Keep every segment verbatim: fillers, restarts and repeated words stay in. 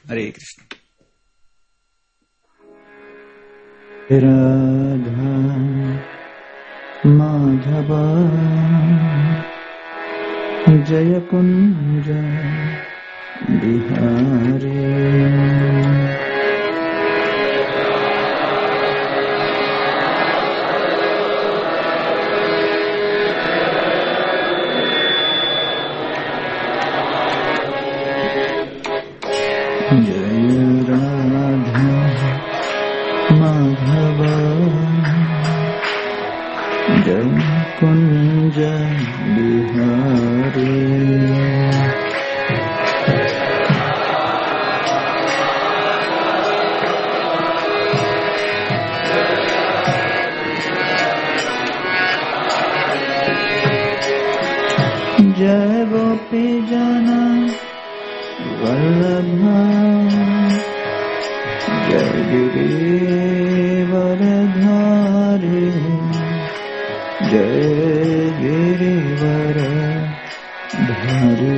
हरे कृष्ण। राधा माधव जय कुंज बिहारी। जय राधा माधव जय कुंज बिहारी। जय गोपी जन वल्लभ जय गिरिवरधारी जय गिरिवरधारी।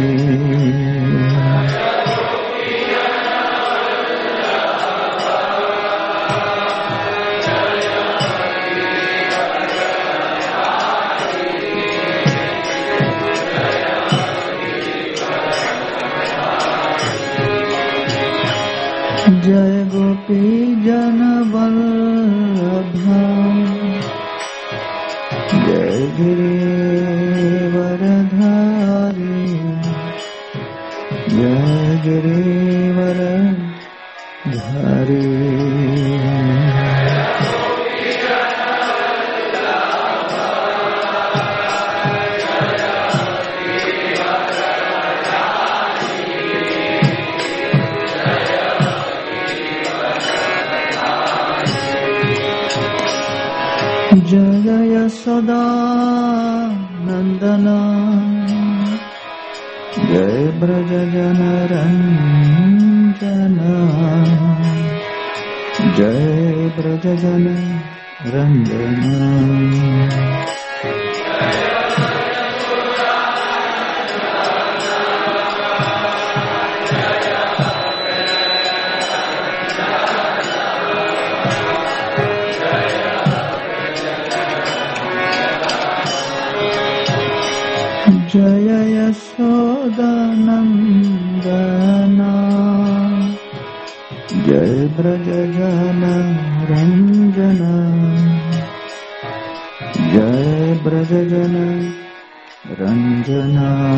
जय गोपी जन वल्लभ जय गिरिवरधारी जय गिरिवरधारी। जय यशोदा नंदन जय ब्रज जन रंजन जय ब्रज जन रंजन। जय यशोदा नंदन जय ब्रज जन रंजन जय ब्रज जन रंजन।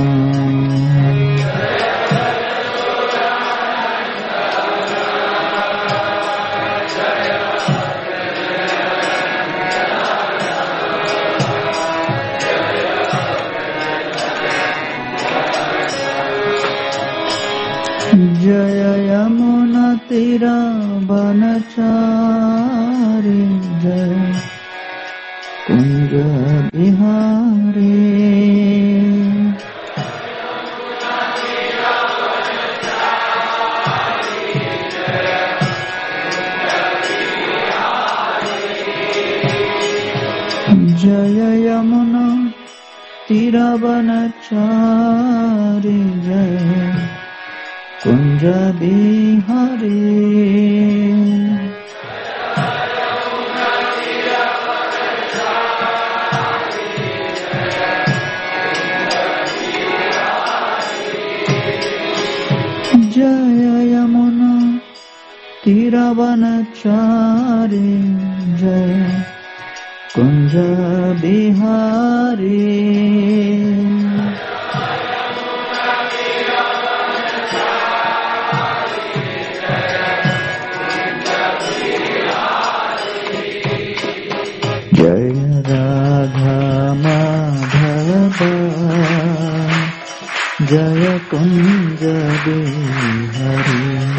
जय यमुना तीरा वनचारी जय कुंज बिहारी। जय यमुना तीरा वनचारी जय कुंज बिहारी। जय यमुना तीरवनचारी जय कुंज बिहारी। जय राधा माधव जय कुंज बिहारी।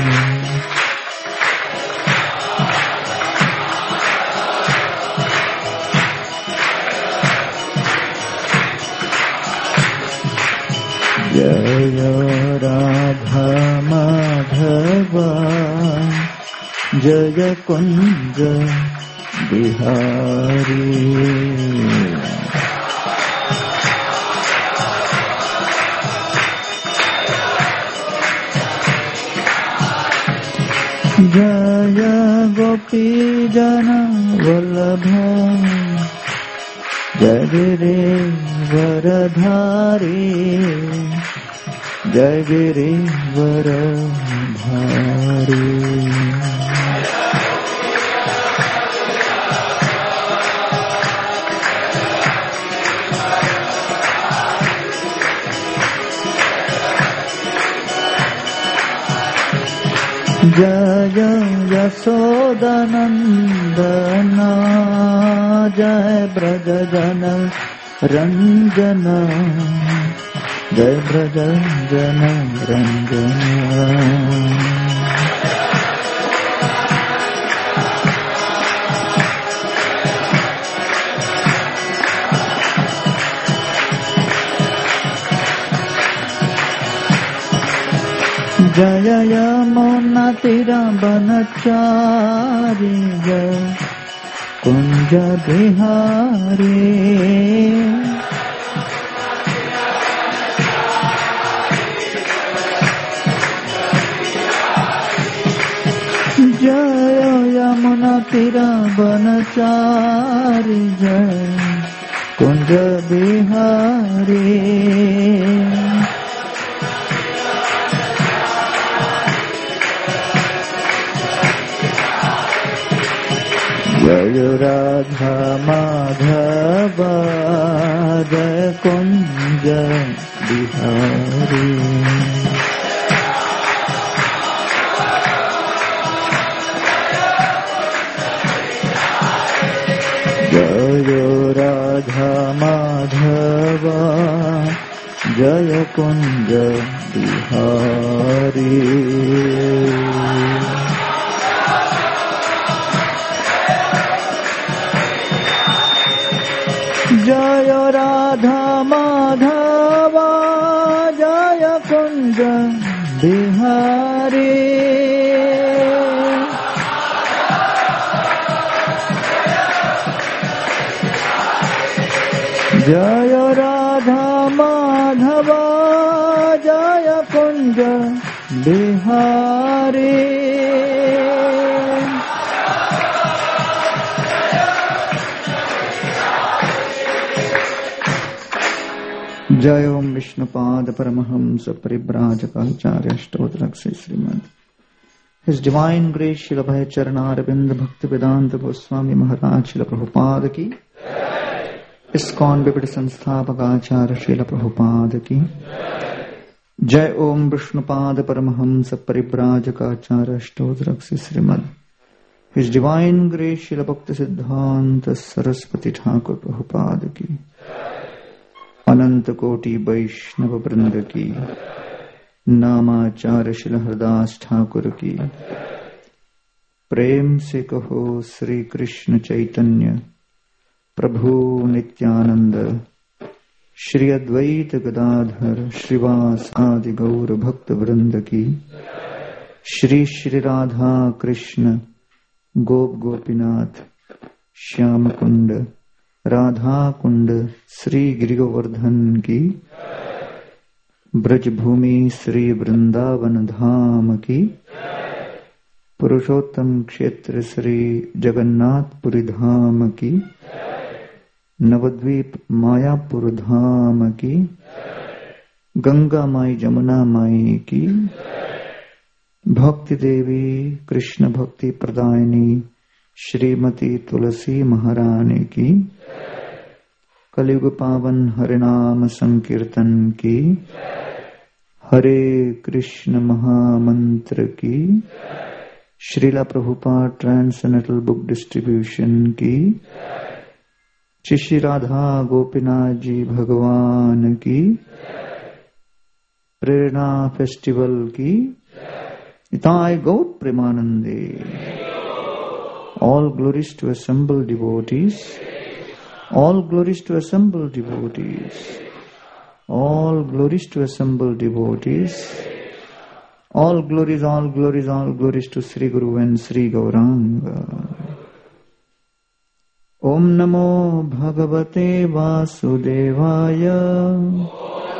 जय राधा माधव जय कुंज बिहारी। जय गोपी जन वल्लभ जय गिरिवरधारी जय गिरिवरधारी। जय यशोदनंदन जय ब्रज जन रंजन जय ब्रज जन रंजन। जय यमुना तीरवनचारी जय कुंज बिहारी जय यमुना तीरवनचारी जय कुंज बिहारी। जय राधा माधव जय कुंज बिहारी। जय राधा माधव जय कुंज बिहारी। जय राधा माधव जय कुंज बिहारी। जय राधा माधव जय कुंज बिहारी। जय ओम विष्णुपाद परमहंस परिव्राजकाचार्य अष्टोत्तरक से श्रीमद His Divine Grace Srila Abhay Charanarvind Bhakti Vedanta Goswami Maharaj Srila Prabhupada की, इस्कॉन विपट संस्थापक आचार्य श्रील प्रभुपाद की जय। ओम विष्णुपाद परमहंस परिव्राजकाचार्य अष्टोत्तरक से श्रीमद His Divine Grace Srila Bhakti सिद्धांत सरस्वती ठाकुर प्रभुपाद की, अनंत कोटि वैष्णव वृंद की, नामाचार्य श्री हरदास ठाकुर की। प्रेम से कहो श्री कृष्ण चैतन्य प्रभु नित्यानंद श्री अद्वैत गदाधर श्रीवास आदि गौर भक्त वृंद की। श्री श्री राधा कृष्ण गोप गोपीनाथ श्याम कुंड राधा कुंड श्री गिरिगोवर्धन की। ब्रजभूमि श्री वृंदावन धाम की। पुरुषोत्तम क्षेत्र श्री जगन्नाथपुरी धाम की। नवद्वीप मायापुर धाम की। गंगा माई जमुना माई की। भक्ति देवी कृष्ण भक्ति प्रदायिनी श्रीमती तुलसी महारानी की। कलयुग पावन हरिनाम संकीर्तन की। हरे कृष्ण महामंत्र की। Srila Prabhupada transcendental book distribution की। श्री राधा गोपीनाथ जी भगवान की। प्रेरणा फेस्टिवल की। इताय गौर प्रेमानंदे। All glories to assembled devotees. All glories to assembled devotees. All glories to assembled devotees. All glories, all glories, all glories to Sri Guru and Sri Gauranga. Om Namo Bhagavate Vasudevaya.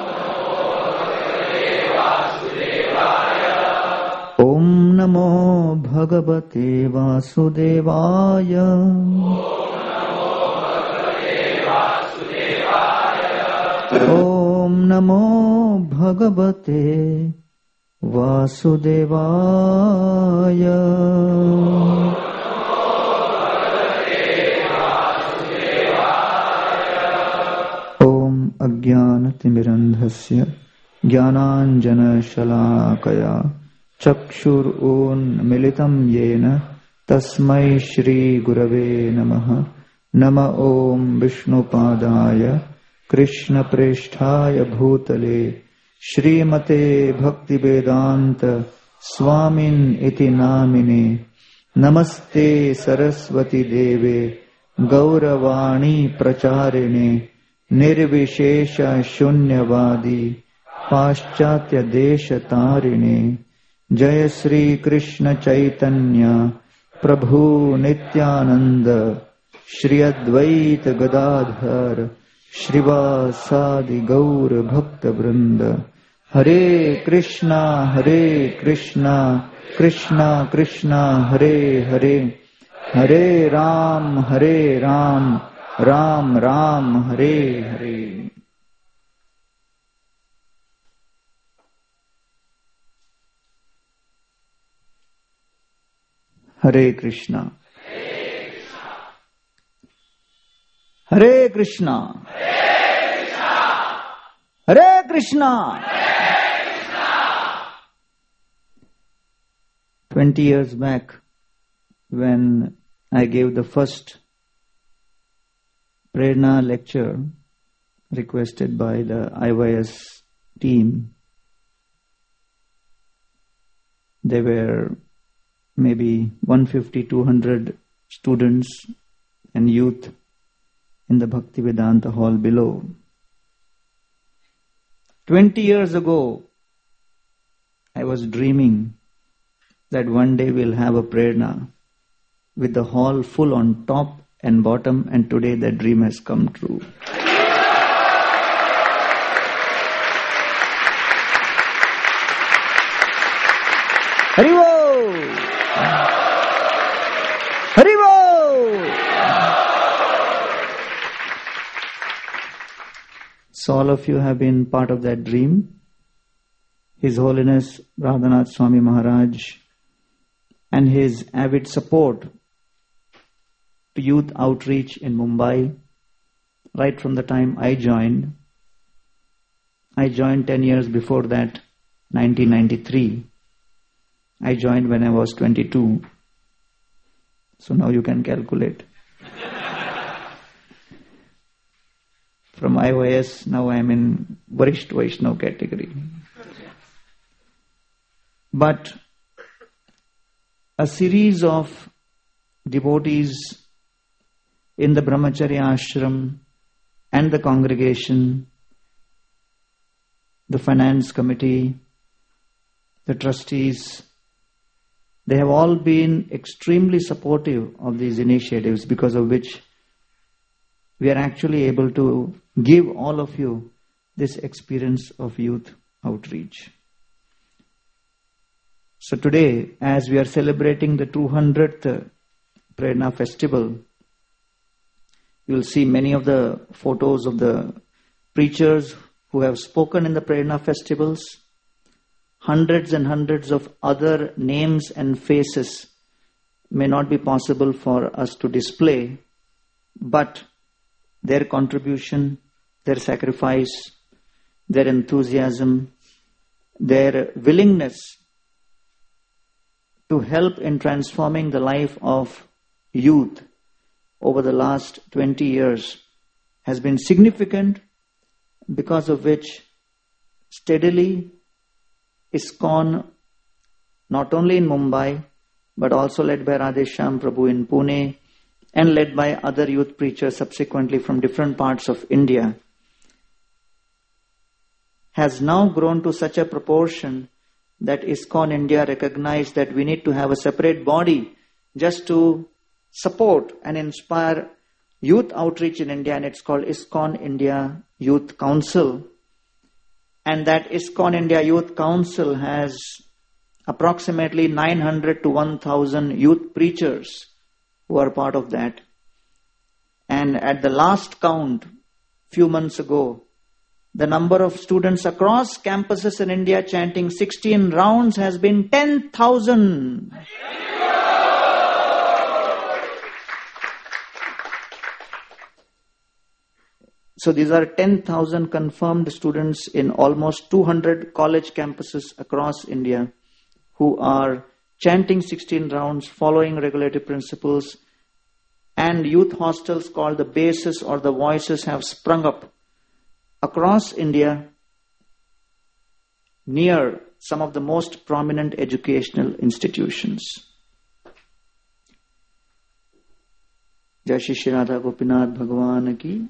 Om Namo भगवते वासुदेवाय। ॐ नमो भगवते वासुदेवाय। ॐ अज्ञानतिमिरन्धस्य ज्ञानाञ्जनशलाकया चक्षुरुन्मिलितं येन तस्मै श्रीगुरवे नमः। नम ॐ विष्णुपादाय कृष्णप्रेष्ठाय भूतले श्रीमते भक्तिवेदान्त स्वामिन् इति नामिने। नमस्ते सरस्वती देवे गौरवाणी प्रचारिणे निर्विशेष शून्यवादी पाश्चात्य देश तारिणे। जय श्री कृष्ण चैतन्य प्रभु नित्यानंद श्री अद्वैत गदाधर श्रीवासादि गौर भक्त वृंद। हरे कृष्णा हरे कृष्णा कृष्णा कृष्णा हरे हरे, हरे राम हरे राम राम राम हरे हरे। हरे कृष्णा हरे कृष्णा हरे Krishna. Twenty years back, when I gave the first Prerna lecture requested by the I Y S team, there were maybe one hundred fifty to two hundred students and youth in the Bhaktivedanta hall below. Twenty years ago, I was dreaming that one day we'll have a prerna with the hall full on top and bottom, and today that dream has come true. Haribo! Haribo! So all of you have been part of that dream. His Holiness Radhanath Swami Maharaj and his avid support to youth outreach in Mumbai, right from the time I joined. I joined ten years before that, nineteen ninety-three. I joined when I was twenty-two. So now you can calculate. From I Y S, now I am in Varisht Vaishnav category. But a series of devotees in the Brahmacharya ashram and the congregation, the finance committee, the trustees, they have all been extremely supportive of these initiatives, because of which we are actually able to give all of you this experience of youth outreach. So today, as we are celebrating the two hundredth Prerna festival, you will see many of the photos of the preachers who have spoken in the Prerna festivals. Hundreds and hundreds of other names and faces may not be possible for us to display, but their contribution, their sacrifice, their enthusiasm, their willingness to help in transforming the life of youth over the last twenty years has been significant, because of which steadily ISKCON, not only in Mumbai, but also led by Radheshyam Prabhu in Pune, and led by other youth preachers subsequently from different parts of India, has now grown to such a proportion that ISKCON India recognized that we need to have a separate body just to support and inspire youth outreach in India, and it's called ISKCON India Youth Council. And that ISKCON India Youth Council has approximately nine hundred to one thousand youth preachers who are part of that. And at the last count, few months ago, the number of students across campuses in India chanting sixteen rounds has been ten thousand. So these are ten thousand confirmed students in almost two hundred college campuses across India who are chanting sixteen rounds, following regulative principles, and youth hostels called the Bases or the Voices have sprung up across India near some of the most prominent educational institutions. Jai Shri Shri Radha Gopinath Bhagwan ki.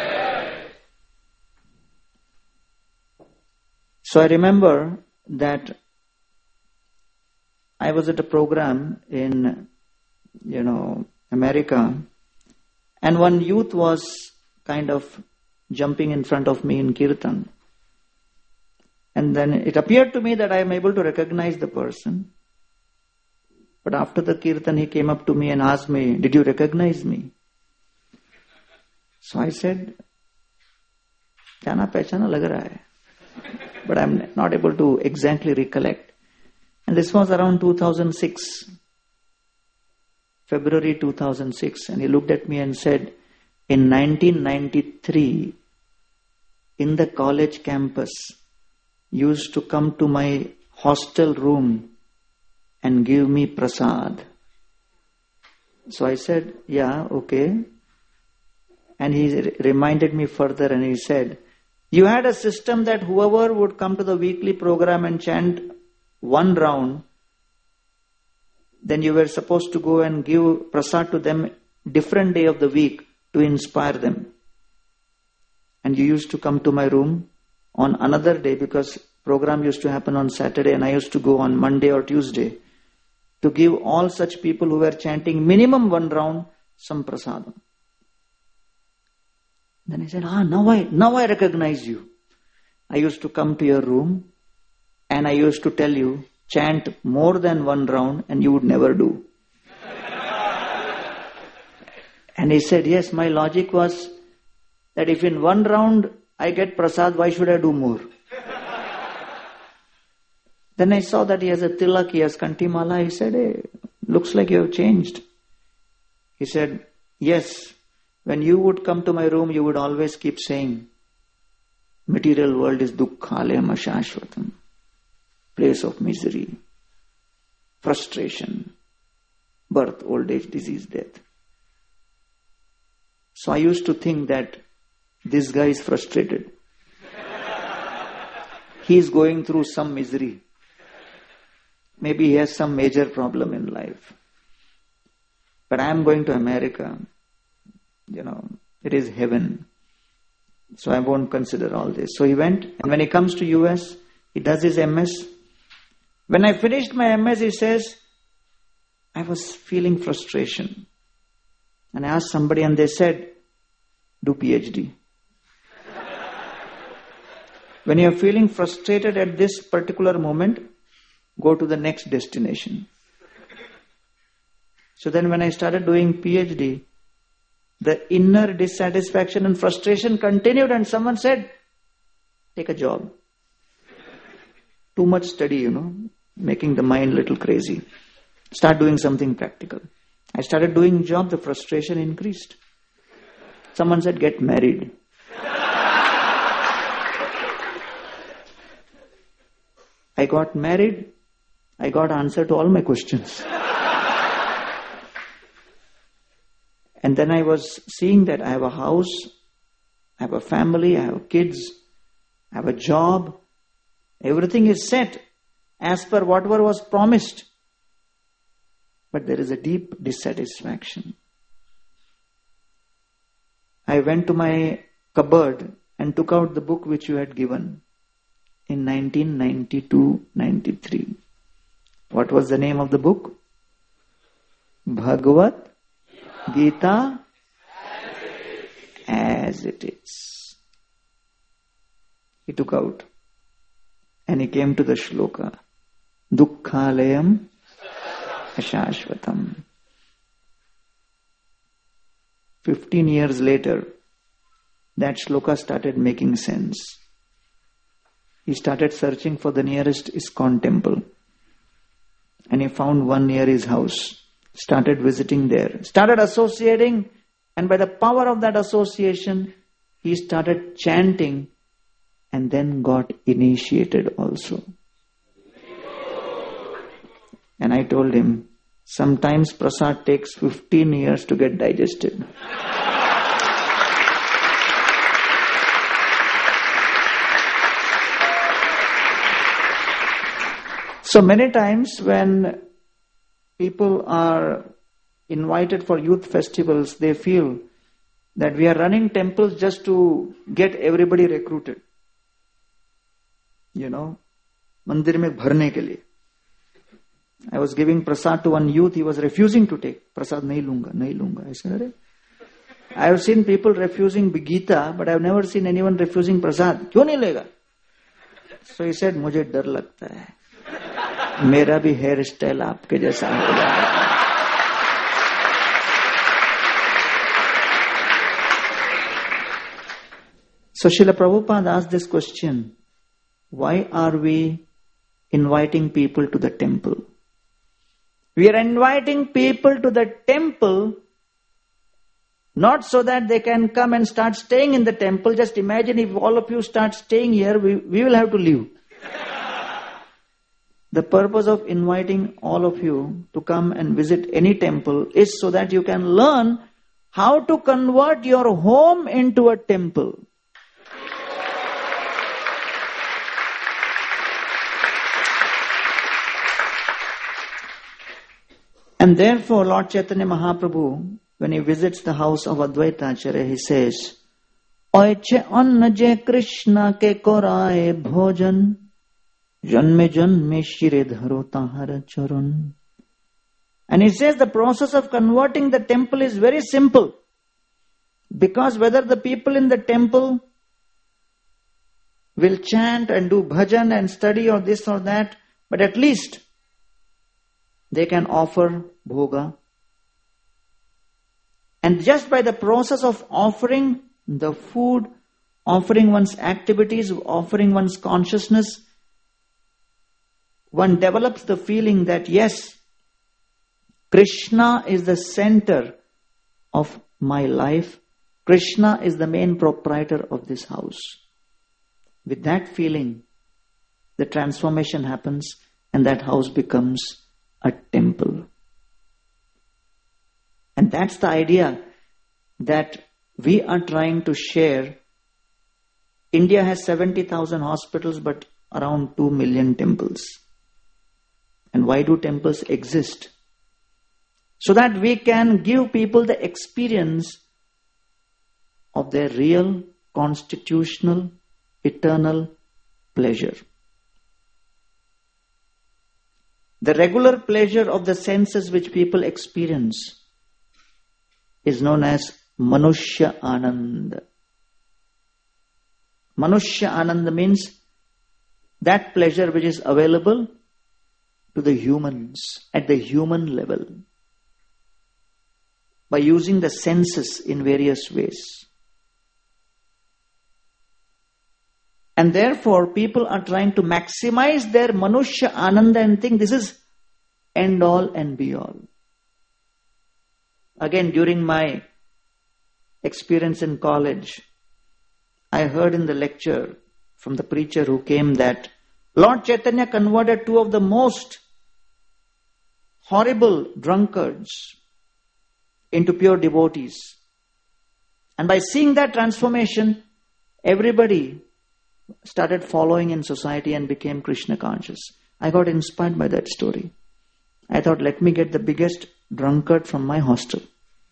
So I remember that I was at a program in, you know, America, and one youth was kind of jumping in front of me in Kirtan. And then it appeared to me that I am able to recognize the person. But after the Kirtan, he came up to me and asked me, "Did you recognize me?" So I said, "Jana pehchana lag raha hai." But I'm not able to exactly recollect. And this was around two thousand six, February two thousand six. And he looked at me and said, "In nineteen ninety-three, in the college campus, used to come to my hostel room and give me prasad." So I said, "Yeah, okay." And he reminded me further and he said, "You had a system that whoever would come to the weekly program and chant one round, then you were supposed to go and give prasad to them different day of the week to inspire them. And you used to come to my room on another day, because program used to happen on Saturday and I used to go on Monday or Tuesday, to give all such people who were chanting minimum one round some prasadam." Then he said, ah, now I, now I recognize you. I used to come to your room and I used to tell you, chant more than one round and you would never do. And he said, yes, my logic was that if in one round I get prasad, why should I do more? Then I saw that he has a tilak, he has kantimala. He said, hey, looks like you have changed. He said, yes, when you would come to my room, you would always keep saying, material world is dukkhalaya ashashvatam, place of misery, frustration, birth, old age, disease, death. So I used to think that this guy is frustrated. He is going through some misery. Maybe he has some major problem in life. But I am going to America. You know, it is heaven. So I won't consider all this. So he went, and when he comes to U S, he does his M S. When I finished my M S, he says, I was feeling frustration. And I asked somebody and they said, do PhD. When you are feeling frustrated at this particular moment, go to the next destination. So then when I started doing PhD, the inner dissatisfaction and frustration continued, and someone said, take a job. Too much study, you know, making the mind a little crazy. Start doing something practical. I started doing job, the frustration increased. Someone said, get married. I got married. I got answer to all my questions. And then I was seeing that I have a house, I have a family, I have kids, I have a job. Everything is set as per whatever was promised. But there is a deep dissatisfaction. I went to my cupboard and took out the book which you had given in nineteen ninety-two ninety-three. What was the name of the book? Bhagavad Gita as it is. He took out and he came to the shloka. Dukkhalayam ashashvatam. Fifteen years later, that shloka started making sense. He started searching for the nearest ISKCON temple. And he found one near his house. Started visiting there. Started associating. And by the power of that association, he started chanting. And then got initiated also. And I told him, sometimes prasad takes fifteen years to get digested. So many times when people are invited for youth festivals, they feel that we are running temples just to get everybody recruited. You know, mandir mein bharne ke liye. I was giving prasad to one youth, he was refusing to take. Prasad nahi lunga, nahi lunga. I said, Arey, I have seen people refusing Gita, but I have never seen anyone refusing prasad. Kyun nahi lega? So he said, mujhe dar lagta hai. मेरा भी hair style आपके जैसा हो जाएगा. So Srila Prabhupada asked this question, why are we inviting people to the temple? We are inviting people to the temple not so that they can come and start staying in the temple. Just imagine if all of you start staying here, we, we will have to leave. The purpose of inviting all of you to come and visit any temple is so that you can learn how to convert your home into a temple. And therefore, Lord Chaitanya Mahaprabhu, when he visits the house of Advaita Acharya, he says, Oiche anna je Krishna ke koraye bhojan, janme janme shire dharo tahara charan. And he says the process of converting the temple is very simple. Because whether the people in the temple will chant and do bhajan and study or this or that, but at least they can offer bhoga. And just by the process of offering the food, offering one's activities, offering one's consciousness, one develops the feeling that yes, Krishna is the center of my life. Krishna is the main proprietor of this house. With that feeling, the transformation happens and that house becomes a temple. And that's the idea that we are trying to share. India has seventy thousand hospitals but around two million temples. And why do temples exist? So that we can give people the experience of their real, constitutional, eternal pleasure. The regular pleasure of the senses which people experience is known as Manushya Ananda. Manushya Ananda means that pleasure which is available to the humans at the human level by using the senses in various ways. And therefore, people are trying to maximize their Manushya Ananda and think this is end all and be all. Again, during my experience in college, I heard in the lecture from the preacher who came that Lord Chaitanya converted two of the most horrible drunkards into pure devotees. And by seeing that transformation, everybody started following in society and became Krishna conscious. I got inspired by that story. I thought, let me get the biggest drunkard from my hostel.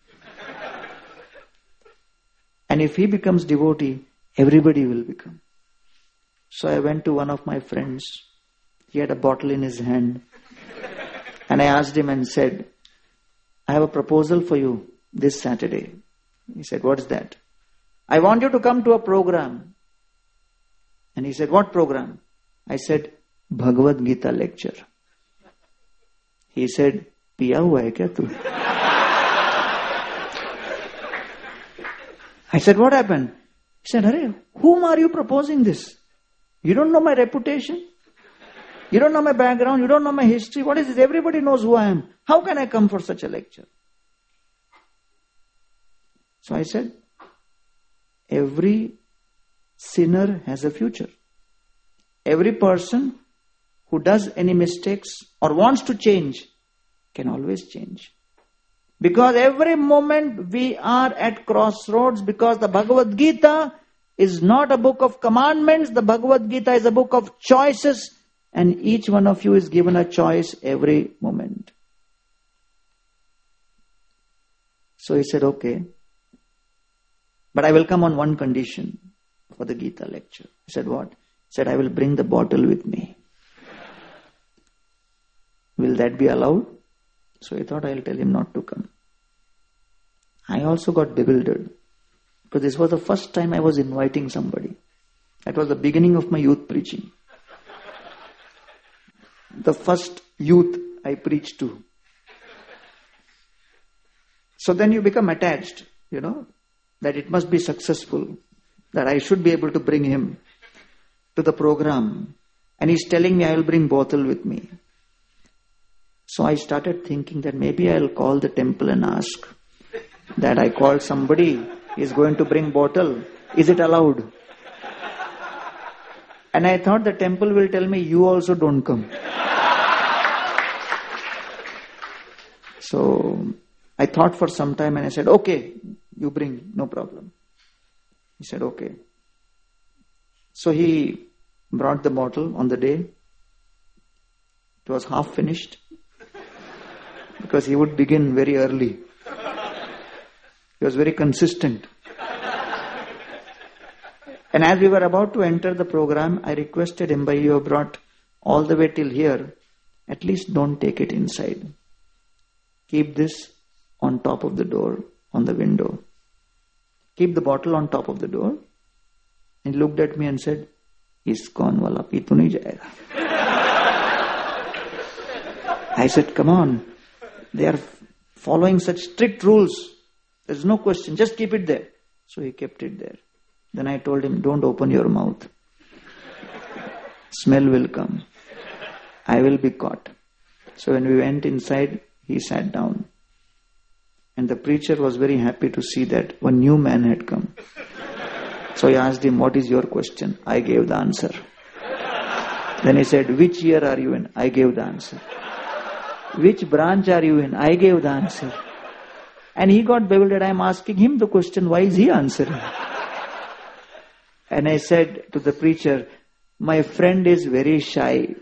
And if he becomes devotee, everybody will become. So I went to one of my friends. He had a bottle in his hand. And I asked him and said, I have a proposal for you this Saturday. He said, what is that? I want you to come to a program. And he said, what program? I said, Bhagavad Gita lecture. He said, "Piya hua hai kya tu?" I said, "What happened?" He said, "Arey, whom are you proposing this? You don't know my reputation. You don't know my background. You don't know my history. What is this? Everybody knows who I am. How can I come for such a lecture?" So I said, every sinner has a future. Every person who does any mistakes or wants to change can always change. Because every moment we are at crossroads, because the Bhagavad Gita is not a book of commandments, the Bhagavad Gita is a book of choices, and each one of you is given a choice every moment. So he said, "Okay, but I will come on one condition for the Gita lecture." He said, "What?" He said, "I will bring the bottle with me." Will that be allowed? So I thought I'll tell him not to come. I also got bewildered, because this was the first time I was inviting somebody. That was the beginning of my youth preaching. The first youth I preached to. So then you become attached, you know, that it must be successful, that I should be able to bring him to the program. And he's telling me I will bring bottle with me. So I started thinking that maybe I'll call the temple and ask that I called somebody, is going to bring bottle. Is it allowed? And I thought the temple will tell me, "You also don't come." So I thought for some time and I said, "Okay, you bring, no problem." He said, "Okay." So he brought the bottle on the day. It was half finished, because he would begin very early. He was very consistent. And as we were about to enter the program, I requested him, "Bhai, you have brought all the way till here. At least don't take it inside. Keep this on top of the door, on the window. Keep the bottle on top of the door." And he looked at me and said, "ISKCON wala pee to nahi jayega." I said, "Come on. They are following such strict rules. There's no question. Just keep it there." So he kept it there. Then I told him, "Don't open your mouth. Smell will come. I will be caught." So when we went inside, he sat down. And the preacher was very happy to see that one new man had come. So I asked him, "What is your question?" I gave the answer. Then he said, "Which year are you in?" I gave the answer. "Which branch are you in?" I gave the answer. And he got bewildered. I'm asking him the question, why is he answering? And I said to the preacher, "My friend is very shy."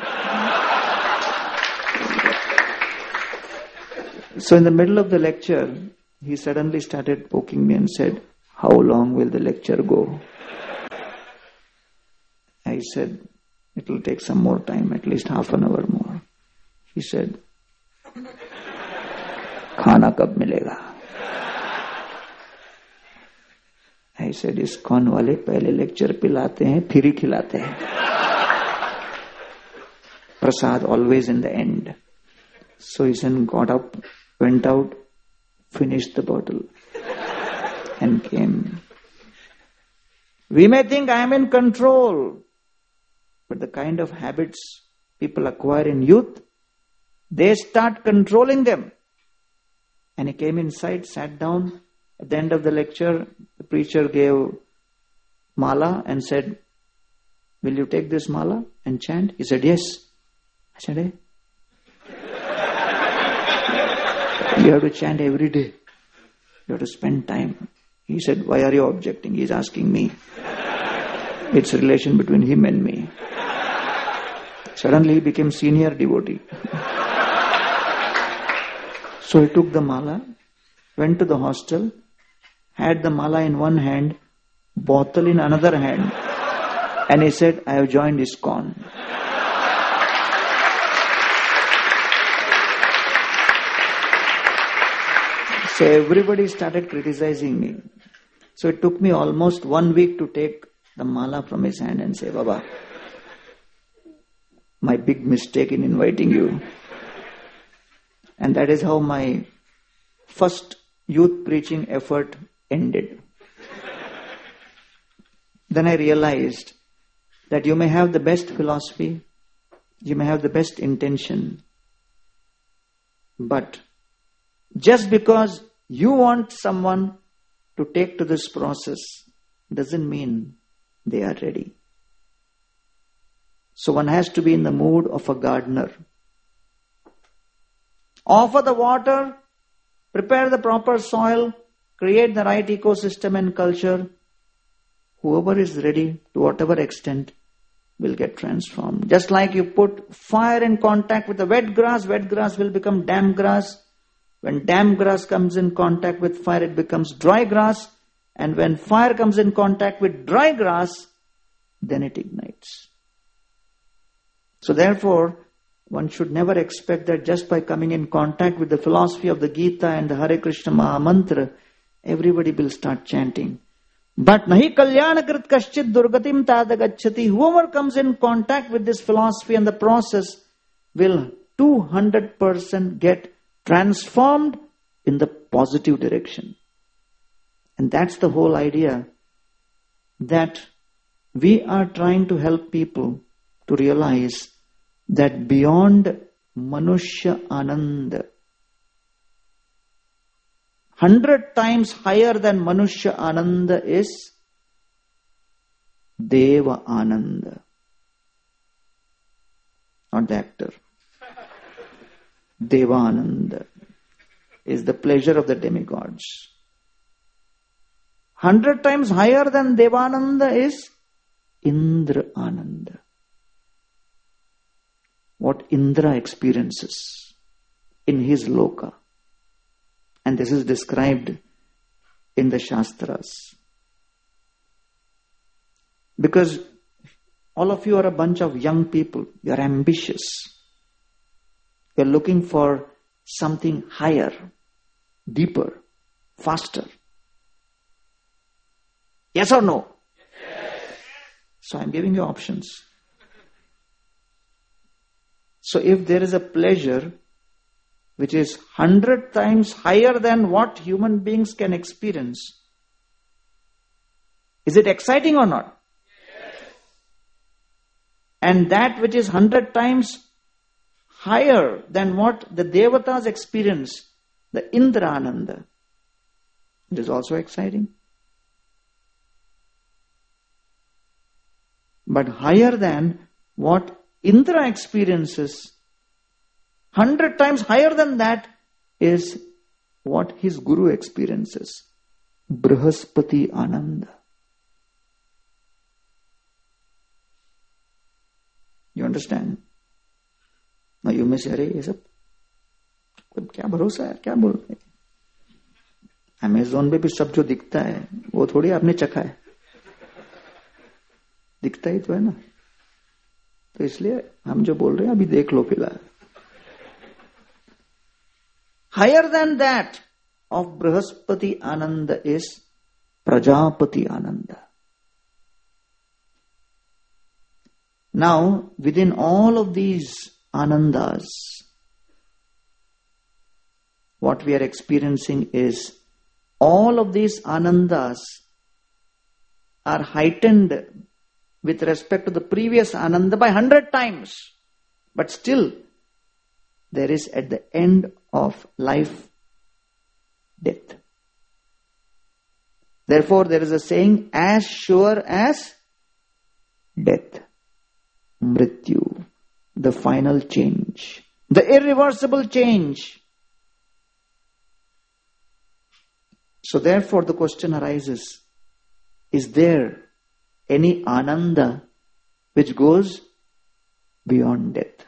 So in the middle of the lecture, he suddenly started poking me and said, "How long will the lecture go?" I said, "It will take some more time, at least half an hour more." He said, "Khana kab milega?" I said, "ISKCON wale pehle lecture pilate hain, phir hi khilate hain. Prasad always in the end." So he then got up, went out, finished the bottle, and came. We may think I am in control, but the kind of habits people acquire in youth, they start controlling them. And he came inside, sat down. At the end of the lecture, the preacher gave mala and said, "Will you take this mala and chant?" He said, "Yes." I said, "Hey, you have to chant every day. You have to spend time." He said, "Why are you objecting?" He is asking me. It's a relation between him and me. Suddenly he became senior devotee. So he took the mala, went to the hostel, had the mala in one hand, bottle in another hand, and he said, "I have joined ISKCON." So everybody started criticizing me. So it took me almost one week to take the mala from his hand and say, "Baba, my big mistake in inviting you. And that is how my first youth preaching effort ended. Then I realized that you may have the best philosophy, you may have the best intention, but just because you want someone to take to this process doesn't mean they are ready. So one has to be in the mood of a gardener. Offer the water, prepare the proper soil, create the right ecosystem and culture. Whoever is ready, to whatever extent, will get transformed. Just like you put fire in contact with the wet grass, wet grass will become damp grass. When damp grass comes in contact with fire, it becomes dry grass. And when fire comes in contact with dry grass, then it ignites. So therefore, one should never expect that just by coming in contact with the philosophy of the Gita and the Hare Krishna Maha Mantra, everybody will start chanting. But nahi kalyanakrit kaschit durgatim tadagachati. Whoever comes in contact with this philosophy and the process will two hundred percent get transformed in the positive direction. And that's the whole idea, that we are trying to help people to realize that beyond Manushya Ananda, hundred times higher than Manushya Ananda is Deva Ananda. Not the actor. Deva Ananda is the pleasure of the demigods. Hundred times higher than Devananda is Indra Ananda. What Indra experiences in his loka. And this is described in the Shastras. Because all of you are a bunch of young people. You are ambitious. You are looking for something higher, deeper, faster. Yes or no? Yes. So I am giving you options. So if there is a pleasure which is hundred times higher than what human beings can experience, is it exciting or not? Yes. And that which is hundred times higher than what the Devatas experience, the Indra Ananda, it is also exciting. But higher than what Indra experiences, hundred times higher than that is what his Guru experiences. Brihaspati Ananda. You understand? Now you may say, अरे ये सब क्या भरोसा है, क्या बोल रहे हैं? अमेज़न पे भी सब जो दिखता है वो थोड़ी आपने चखा है, दिखता ही तो है ना. तो इसलिए हम जो बोल रहे हैं अभी देख लो फिलहाल. Higher than that of Brihaspati Ananda is Prajapati Ananda. Now, within all of these Anandas, what we are experiencing is all of these Anandas are heightened with respect to the previous Ananda by hundred times. But still, there is at the end of life, death. Therefore, there is a saying, as sure as death. Mrityu, the final change, the irreversible change. So therefore the question arises, is there any Ananda which goes beyond death?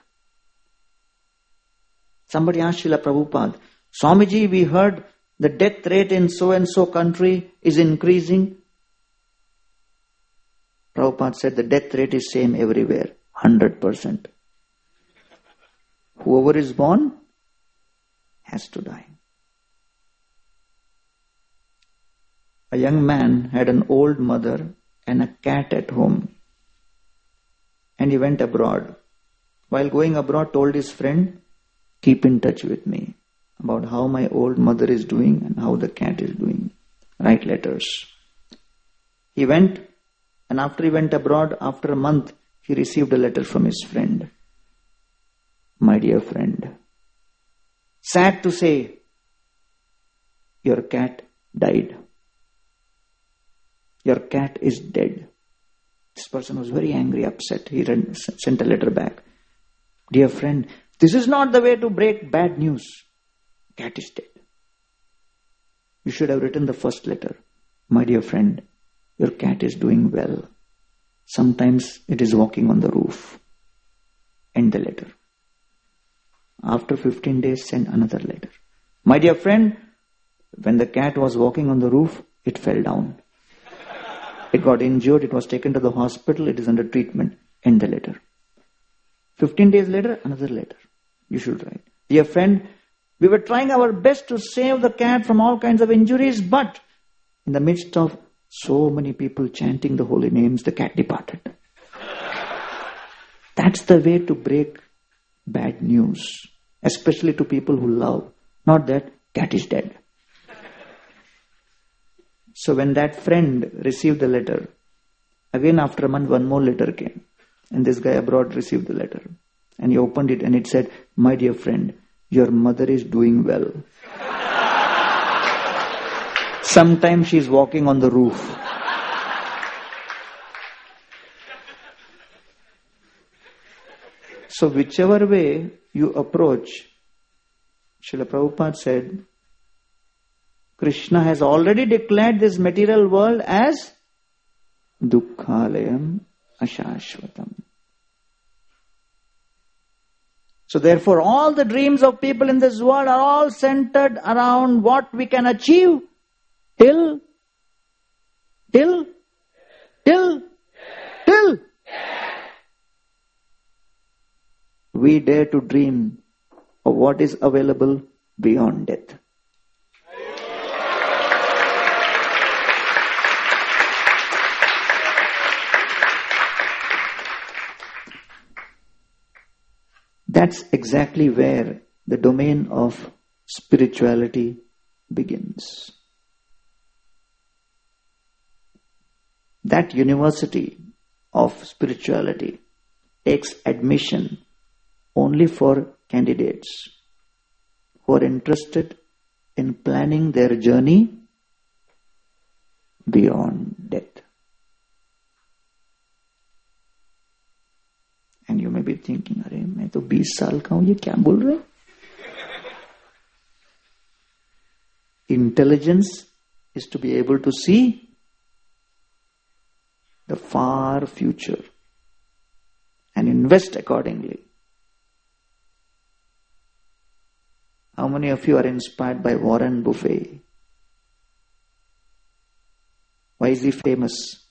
Somebody asked Srila Prabhupada, Swamiji, we heard the death rate in so and so country is increasing. Prabhupada said the death rate is same everywhere, one hundred percent. Whoever is born has to die. A young man had an old mother and a cat at home, and he went abroad. While going abroad, told his friend, keep in touch with me. about how my old mother is doing and how the cat is doing. Write letters. He went, and after he went abroad, after a month, he received a letter from his friend. My dear friend, sad to say, your cat died. Your cat is dead. This person was very angry, upset. He read, sent a letter back. Dear friend, this is not the way to break bad news. Cat is dead. You should have written the first letter. My dear friend, your cat is doing well. Sometimes it is walking on the roof. End the letter. After fifteen days, send another letter. My dear friend, when the cat was walking on the roof, it fell down. It got injured, it was taken to the hospital, it is under treatment. End the letter. fifteen days later, another letter. You should write. Dear friend, we were trying our best to save the cat from all kinds of injuries, but in the midst of so many people chanting the holy names, the cat departed. That's the way to break bad news, especially to people who love. Not that cat is dead. So when that friend received the letter, again after a month one more letter came. And this guy abroad received the letter. And he opened it and it said, my dear friend, your mother is doing well. Sometimes she is walking on the roof. So whichever way you approach, Srila Prabhupada said, Krishna has already declared this material world as Dukkhalayam Ashashvatam. So therefore all the dreams of people in this world are all centered around what we can achieve till, till, till, till. We dare to dream of what is available beyond death. That's exactly where the domain of spirituality begins. That university of spirituality takes admission only for candidates who are interested in planning their journey beyond death. And you may be thinking, अरे मैं तो बीस साल का हूँ, ये क्या बोल रहे? Intelligence is to be able to see the far future and invest accordingly. How many of you are inspired by Warren Buffett? Why is he famous?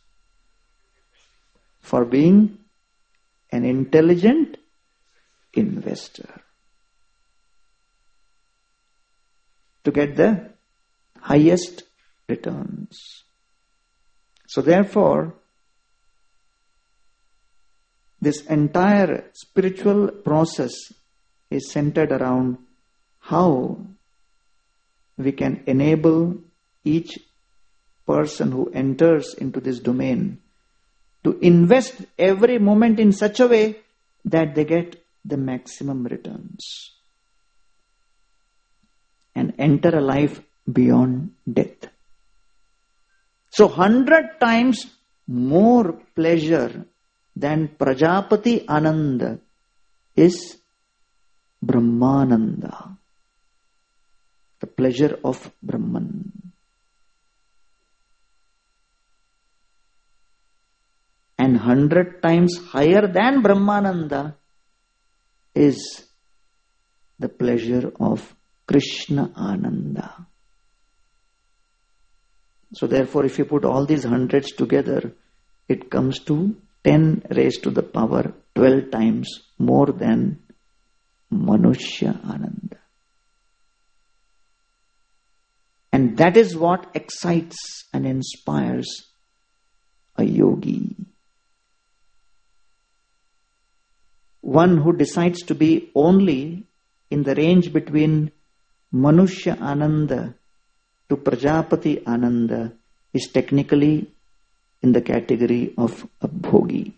For being an intelligent investor. To get the highest returns. So therefore, this entire spiritual process is centered around how we can enable each person who enters into this domain to invest every moment in such a way that they get the maximum returns and enter a life beyond death. So hundred times more pleasure than Prajapati Ananda is Brahmananda, the pleasure of Brahman. And hundred times higher than Brahmananda is the pleasure of Krishna Ananda. So therefore, if you put all these hundreds together, it comes to ten raised to the power twelve times more than Manushya Ananda. And that is what excites and inspires a yogi. One who decides to be only in the range between Manushya Ananda to Prajapati Ananda is technically in the category of a bhogi.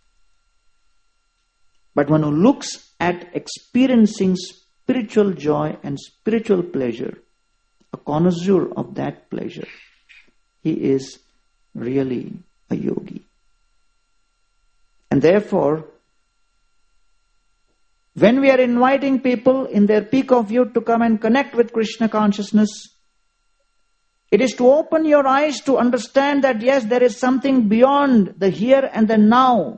But one who looks at experiencing spiritual joy and spiritual pleasure, a connoisseur of that pleasure, he is really a yogi. And therefore, when we are inviting people in their peak of youth to come and connect with Krishna consciousness, it is to open your eyes to understand that yes, there is something beyond the here and the now.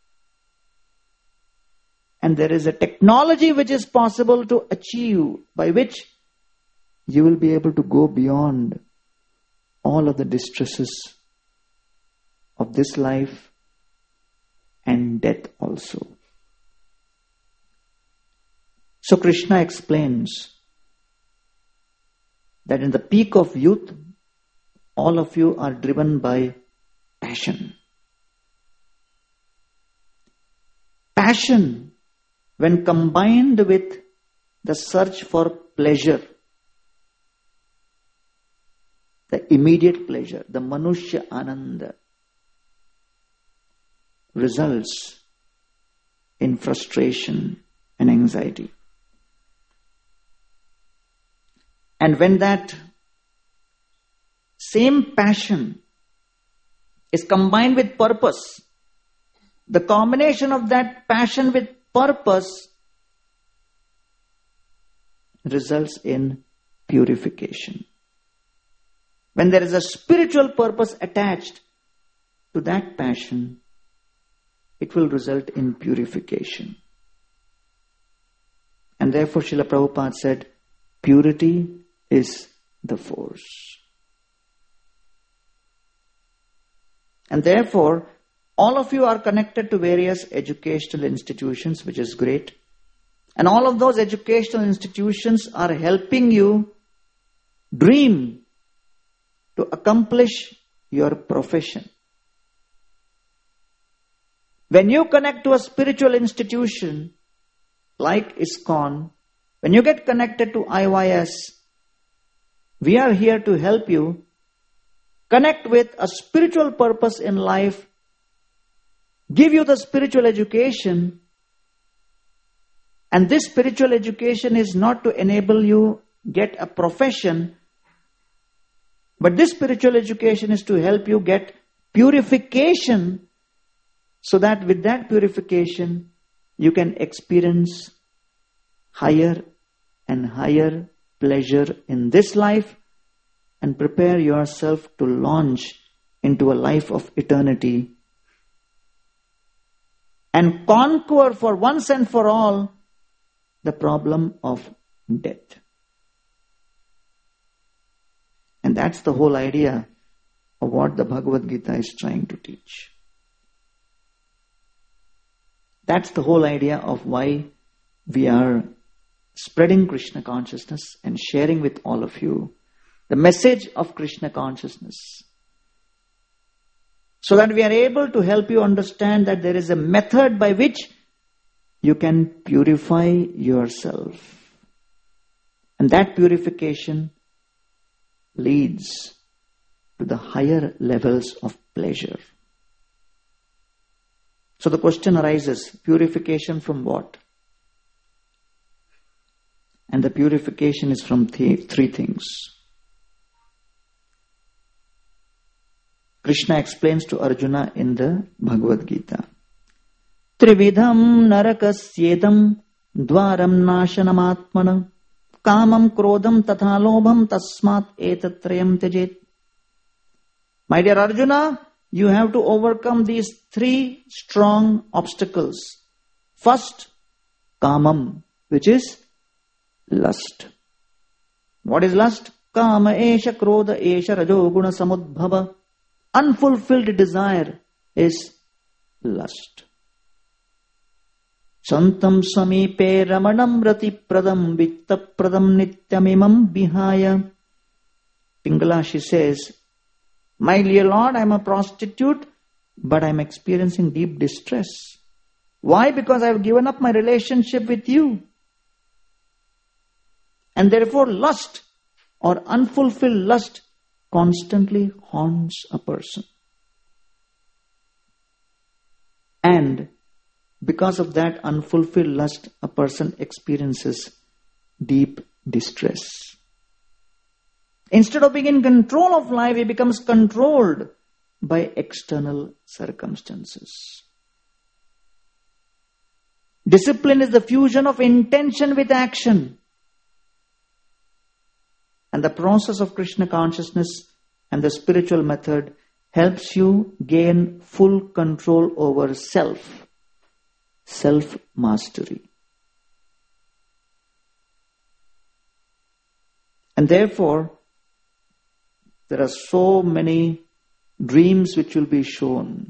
And there is a technology which is possible to achieve, by which you will be able to go beyond all of the distresses of this life and death also. So Krishna explains that in the peak of youth, all of you are driven by passion. Passion, when combined with the search for pleasure, the immediate pleasure, the Manushya Ananda, results in frustration and anxiety. And when that same passion is combined with purpose, the combination of that passion with purpose results in purification. When there is a spiritual purpose attached to that passion, it will result in purification. And therefore Srila Prabhupada said, purity is the force. And therefore, all of you are connected to various educational institutions, which is great. And all of those educational institutions are helping you dream to accomplish your profession. When you connect to a spiritual institution like ISKCON, when you get connected to I Y S, we are here to help you connect with a spiritual purpose in life, give you the spiritual education, and this spiritual education is not to enable you get a profession, but this spiritual education is to help you get purification, so that with that purification you can experience higher and higher pleasure in this life and prepare yourself to launch into a life of eternity and conquer for once and for all the problem of death. And that's the whole idea of what the Bhagavad Gita is trying to teach. That's the whole idea of why we are spreading Krishna consciousness and sharing with all of you the message of Krishna consciousness, so that we are able to help you understand that there is a method by which you can purify yourself. And that purification leads to the higher levels of pleasure. So the question arises, purification from what? And the purification is from th- three things. Krishna explains to Arjuna in the Bhagavad Gita. Trividham narakasyedam dvaram nashanam atmana kamam krodam tatha lobham tasmat etatrayam tejet. My dear Arjuna, you have to overcome these three strong obstacles. First, kamam, which is lust. What is lust? Kama esha krodha esha rajo guna samudbhava. Unfulfilled desire is lust. Santam samipe ramanam rati pradam vitta pradam nityamimam bihaya. Pingala, she says, my dear Lord, I am a prostitute, but I am experiencing deep distress. Why? Because I have given up my relationship with you. And therefore lust or unfulfilled lust constantly haunts a person. And because of that unfulfilled lust, a person experiences deep distress. Instead of being in control of life, he becomes controlled by external circumstances. Discipline is the fusion of intention with action. And the process of Krishna consciousness and the spiritual method helps you gain full control over self, self-mastery. And therefore, there are so many dreams which will be shown.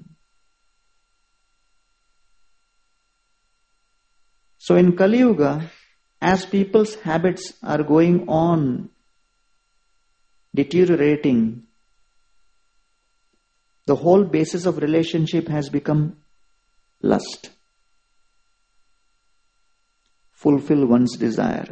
So in Kali Yuga, as people's habits are going on deteriorating, the whole basis of relationship has become lust. Fulfill one's desire.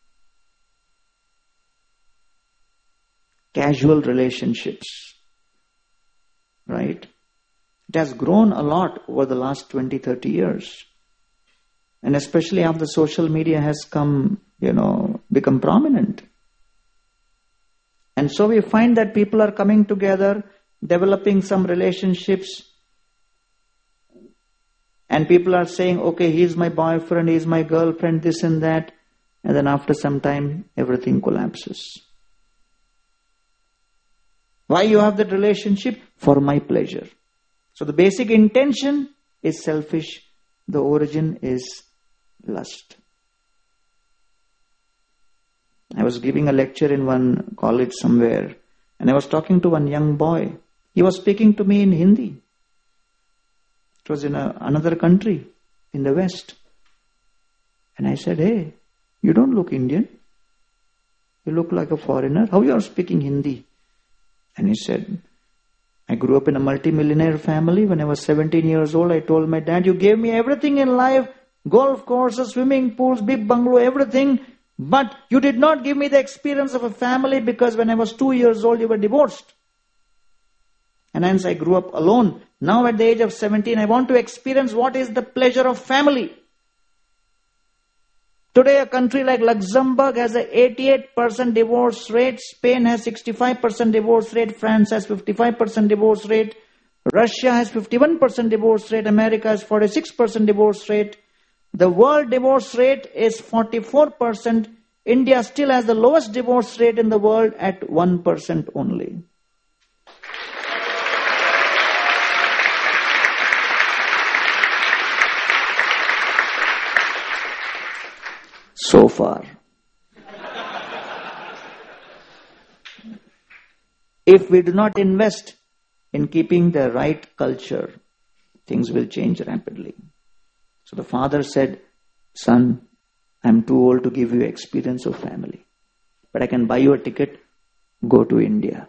Casual relationships. Right? It has grown a lot over the last twenty, thirty years. And especially after social media has come, you know, become prominent. And so we find that people are coming together, developing some relationships. And people are saying, okay, he's my boyfriend, he's my girlfriend, this and that. And then after some time, everything collapses. Why you have that relationship? For my pleasure. So the basic intention is selfish. The origin is lust. I was giving a lecture in one college somewhere, and I was talking to one young boy. He was speaking to me in Hindi. It was in a, another country in the West. And I said, hey, you don't look Indian. You look like a foreigner. How you are speaking Hindi? And he said, I grew up in a multi-millionaire family. When I was seventeen years old, I told my dad, you gave me everything in life, golf courses, swimming pools, big bungalow, everything. But you did not give me the experience of a family because when I was two years old, you were divorced. And hence I grew up alone. Now at the age of seventeen, I want to experience what is the pleasure of family. Today a country like Luxembourg has an eighty-eight percent divorce rate. Spain has sixty-five percent divorce rate. France has fifty-five percent divorce rate. Russia has fifty-one percent divorce rate. America has forty-six percent divorce rate. The world divorce rate is forty-four percent. India still has the lowest divorce rate in the world at one percent only. So far. If we do not invest in keeping the right culture, things will change rapidly. So the father said, son, I'm too old to give you experience of family. But I can buy you a ticket, go to India.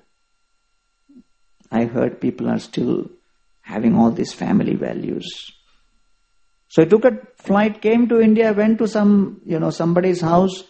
I heard people are still having all these family values. So I took a flight, came to India, went to some, you know, somebody's house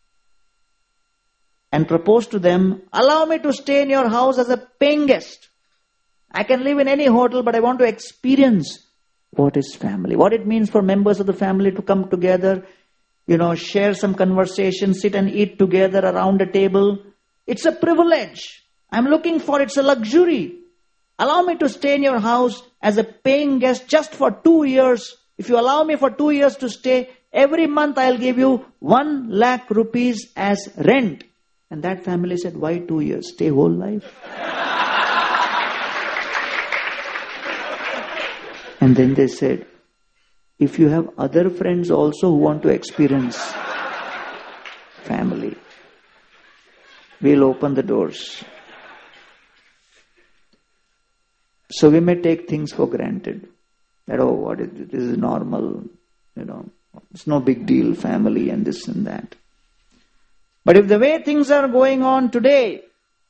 and proposed to them, allow me to stay in your house as a paying guest. I can live in any hotel, but I want to experience what is family, what it means for members of the family to come together, you know, share some conversation, sit and eat together around a table. It's a privilege. I'm looking for, it's a luxury. Allow me to stay in your house as a paying guest just for two years. If you allow me for two years to stay, every month I'll give you one lakh rupees as rent. And that family said, why two years? Stay whole life. And then they said, if you have other friends also who want to experience family, we'll open the doors. So we may take things for granted. That, oh, what is this? This is normal, you know, it's no big deal, family and this and that. But if the way things are going on today,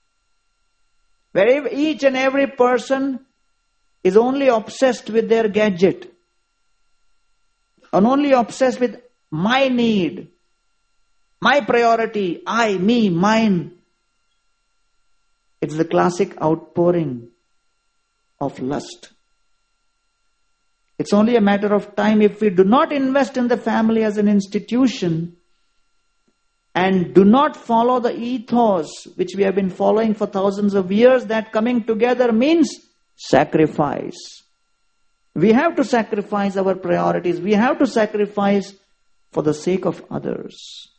where each and every person is only obsessed with their gadget, and only obsessed with my need, My priority, I, me, mine. It's the classic outpouring of lust. It's only a matter of time if we do not invest in the family as an institution and do not follow the ethos which we have been following for thousands of years, that coming together means sacrifice. We have to sacrifice our priorities. We have to sacrifice for the sake of others.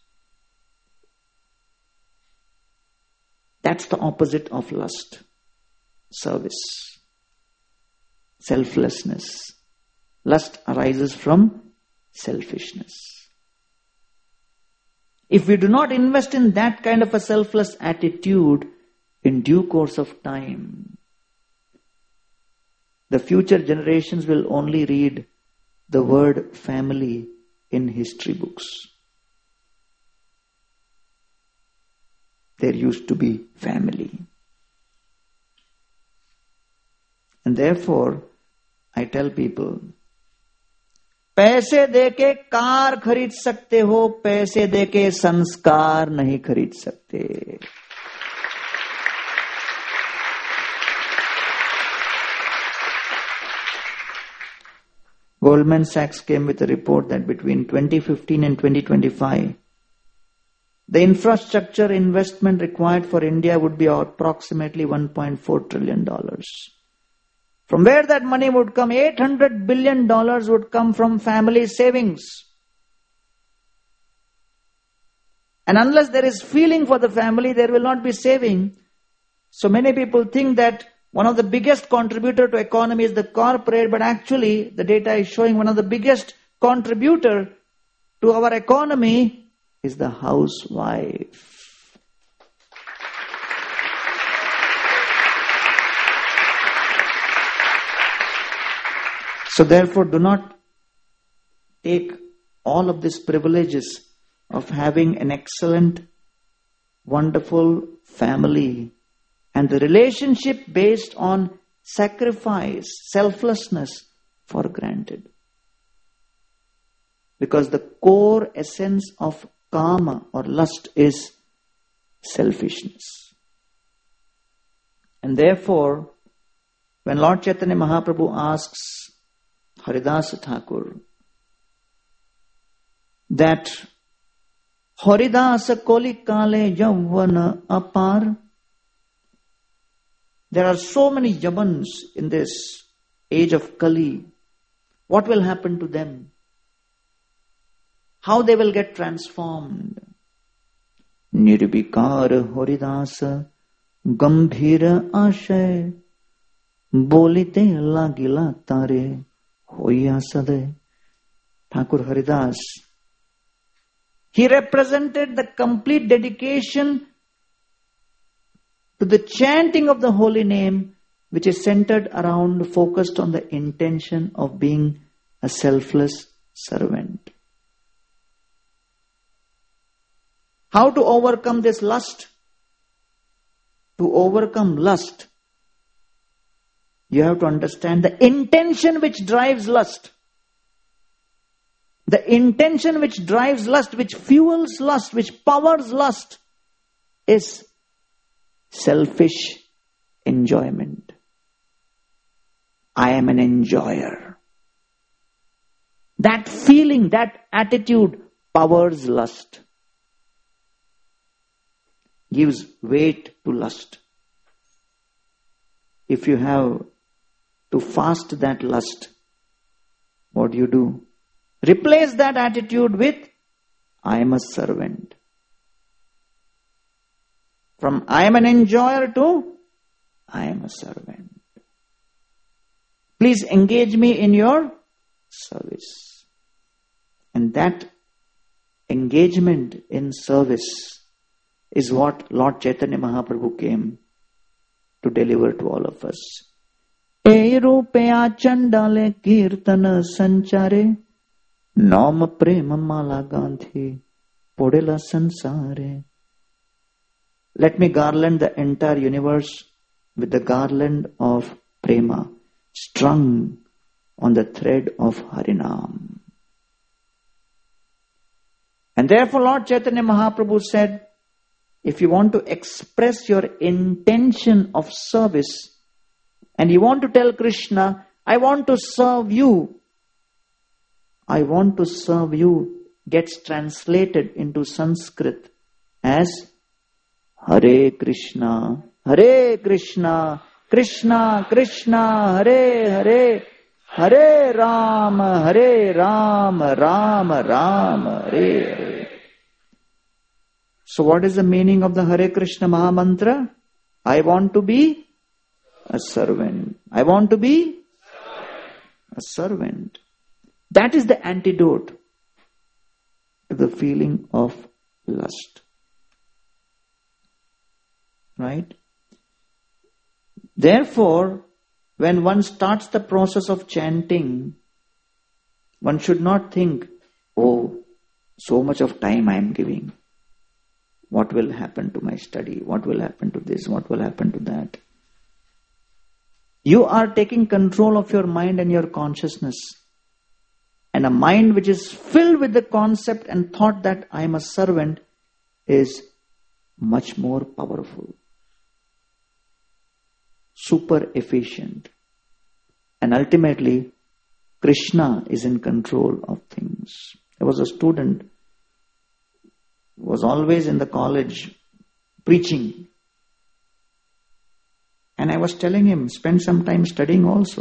That's the opposite of lust. Service. Selflessness. Lust arises from selfishness. If we do not invest in that kind of a selfless attitude in due course of time, the future generations will only read the word family in history books. There used to be family. And therefore, I tell people, पैसे देके car खरीद सकते हो, पैसे देके संस्कार नहीं खरीद सकते. Goldman Sachs came with a report that between twenty fifteen and twenty twenty-five, the infrastructure investment required for India would be approximately one point four trillion dollars. From where that money would come? eight hundred billion dollars would come from family savings. And unless there is feeling for the family, there will not be saving. So many people think that one of the biggest contributor to economy is the corporate, but actually the data is showing one of the biggest contributor to our economy is the housewife. So therefore, do not take all of these privileges of having an excellent, wonderful family and the relationship based on sacrifice, selflessness for granted. Because the core essence of kama or lust is selfishness. And therefore, when Lord Chaitanya Mahaprabhu asks Haridasa Thakur that Haridasa Koli Kale Yavana Apar, there are so many Yavans in this age of Kali. What will happen to them? How they will get transformed? Nirbikar Haridasa Gambhira Ashay Bolite Lagila Tare Hoya Sade. Thakur Haridas, he represented the complete dedication to the chanting of the holy name, which is centered around, focused on the intention of being a selfless servant. How to overcome this lust? To overcome lust, you have to understand the intention which drives lust. The intention which drives lust, which fuels lust, which powers lust, is selfish enjoyment. I am an enjoyer. That feeling, that attitude powers lust. Gives weight to lust. If you have to fast that lust, what do you do? Replace that attitude with, I am a servant. From I am an enjoyer to, I am a servant. Please engage me in your service. And that engagement in service is what Lord Chaitanya Mahaprabhu came to deliver to all of us. E rupeya chandale kirtana sanchare Nama prema mala gandhi podela sansare. Let me garland the entire universe with the garland of prema, strung on the thread of Harinam. And therefore Lord Chaitanya Mahaprabhu said, if you want to express your intention of service and you want to tell Krishna, I want to serve you, I want to serve you, gets translated into Sanskrit as Hare Krishna, Hare Krishna, Krishna Krishna, Hare Hare, Hare Rama, Hare Rama, Rama Rama, Hare Hare. So what is the meaning of the Hare Krishna Mahamantra? I want to be a servant. I want to be a servant. That is the antidote to the feeling of lust. Right? Therefore, when one starts the process of chanting, one should not think, oh, so much of time I am giving. What will happen to my study? What will happen to this? What will happen to that? You are taking control of your mind and your consciousness. And a mind which is filled with the concept and thought that I am a servant is much more powerful, super efficient. And ultimately, Krishna is in control of things. There was a student who was always in the college preaching. And I was telling him, spend some time studying also.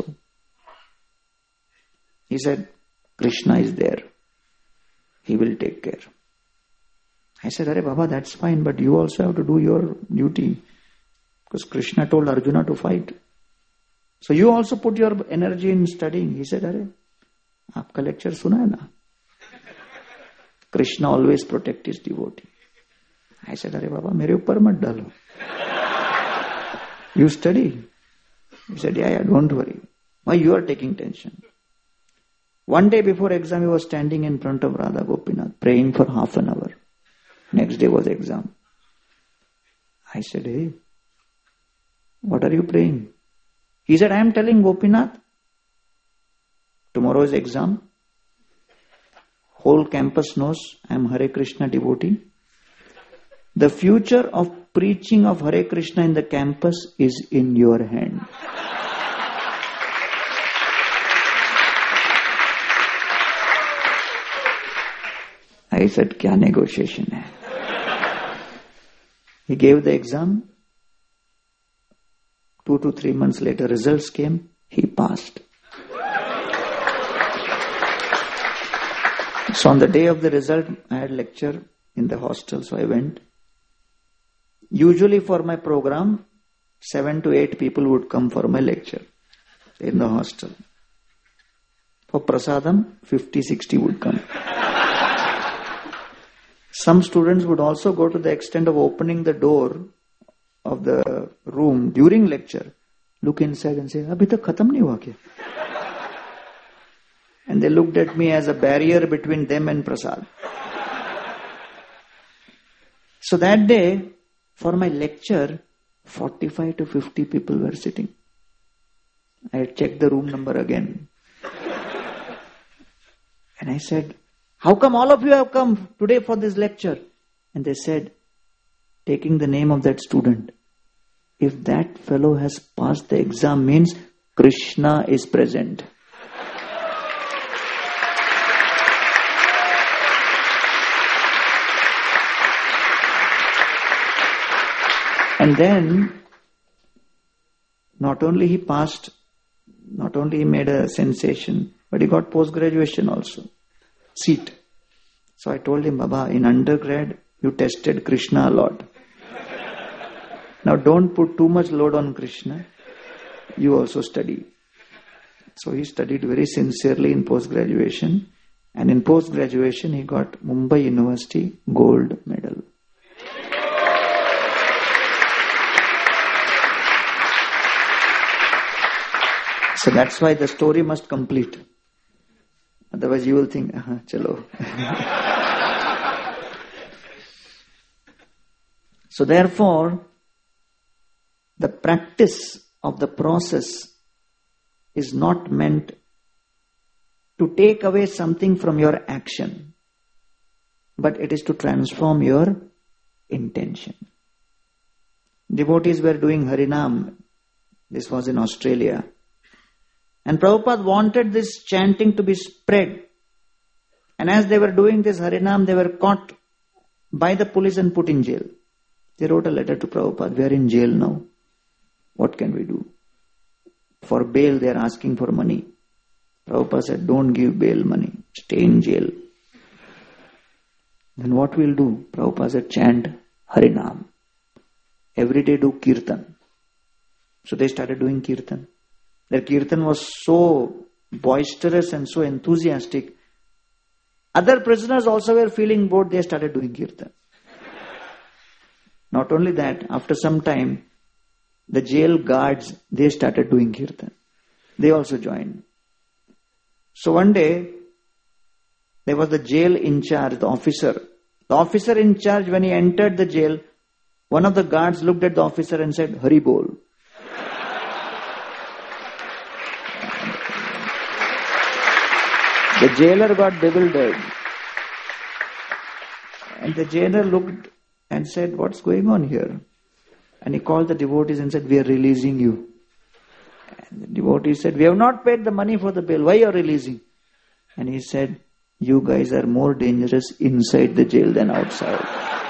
He said, Krishna is there. He will take care. I said, Arey Baba, that's fine, but you also have to do your duty. Because Krishna told Arjuna to fight. So you also put your energy in studying. He said, Arey, aapka lecture suna hai na? Krishna always protect his devotee. I said, Arey Baba, mere uppar mat dalo. You study. He said, yeah, yeah, don't worry. Why you are taking tension? One day before exam, he was standing in front of Radha Gopinath, praying for half an hour. Next day was exam. I said, hey, what are you praying? He said, I am telling Gopinath, tomorrow is exam. Whole campus knows I am Hare Krishna devotee. The future of preaching of Hare Krishna in the campus is in your hand. I said, kya negotiation hai? He gave the exam. Two to three months later, results came. He passed. So on the day of the result, I had lecture in the hostel, so I went. Usually for my program, seven to eight people would come for my lecture in the hostel. For prasadam, fifty, sixty would come. Some students would also go to the extent of opening the door of the room during lecture, look inside and say, Abhi tak khatam nahi hua kya? And they looked at me as a barrier between them and prasad. So that day, for my lecture, forty-five to fifty people were sitting. I had checked the room number again. And I said, how come all of you have come today for this lecture? And they said, taking the name of that student, if that fellow has passed the exam means Krishna is present. And then, not only he passed, not only he made a sensation, but he got post-graduation also. Seat. So I told him, Baba, in undergrad, you tested Krishna a lot. Now don't put too much load on Krishna. You also study. So he studied very sincerely in post-graduation. And in post-graduation, he got Mumbai University gold medal. So that's why the story must complete. Otherwise you will think, aha, chalo. So therefore, the practice of the process is not meant to take away something from your action. but it is to transform your intention. Devotees were doing Harinam. This was in Australia. And Prabhupada wanted this chanting to be spread. And as they were doing this Harinam, they were caught by the police and put in jail. They wrote a letter to Prabhupada, we are in jail now. What can we do? For bail, they are asking for money. Prabhupada said, don't give bail money. Stay in jail. Then what we'll do? Prabhupada said, chant Harinam. Every day do Kirtan. So they started doing Kirtan. Their Kirtan was so boisterous and so enthusiastic. Other prisoners also were feeling bored. They started doing Kirtan. Not only that, after some time, the jail guards, they started doing Kirtan. They also joined. So one day, there was the jail in charge, the officer. The officer in charge, when he entered the jail, one of the guards looked at the officer and said, Hari Bol. The jailer got bewildered. And the jailer looked and said, what's going on here? And he called the devotees and said, we are releasing you. And the devotees said, we have not paid the money for the bail. Why are you releasing? And he said, you guys are more dangerous inside the jail than outside.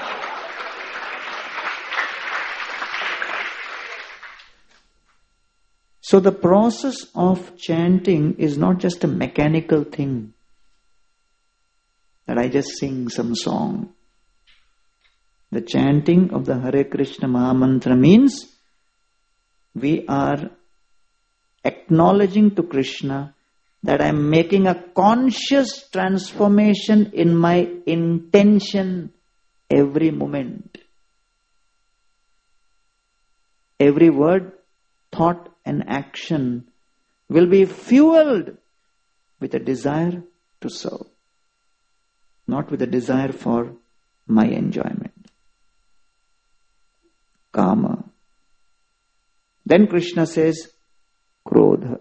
So the process of chanting is not just a mechanical thing that I just sing some song. The chanting of the Hare Krishna Mahamantra means we are acknowledging to Krishna that I am making a conscious transformation in my intention every moment. Every word, thought and action will be fueled with a desire to serve, not with a desire for my enjoyment. Kama. Then Krishna says, Krodha.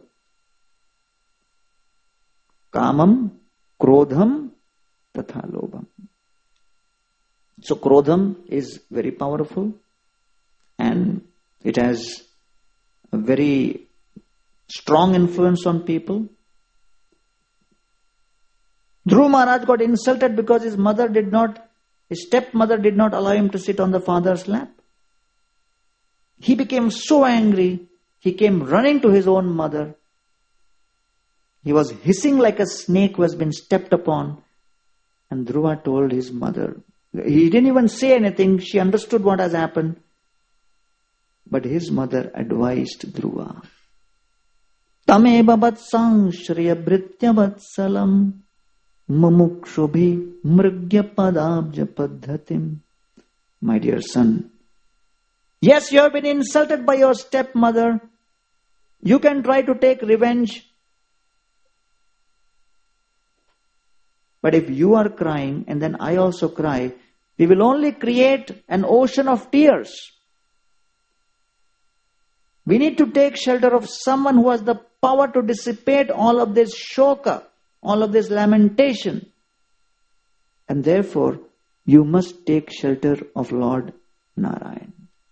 Kamam, Krodham, Tatha Lobham. So Krodham is very powerful and it has a very strong influence on people. Dhruva Maharaj got insulted because his mother did not, his stepmother did not allow him to sit on the father's lap. He became so angry, he came running to his own mother. He was hissing like a snake who has been stepped upon. And Dhruva told his mother. He didn't even say anything, she understood what has happened. But his mother advised Dhruva. Tameva vatsang shriya britya vatsalam mumukshubhi mrigya padabja paddhatim. My dear son, yes, you have been insulted by your stepmother. You can try to take revenge. But if you are crying and then I also cry, we will only create an ocean of tears. We need to take shelter of someone who has the power to dissipate all of this shoka, all of this lamentation. And therefore, you must take shelter of Lord Narayan.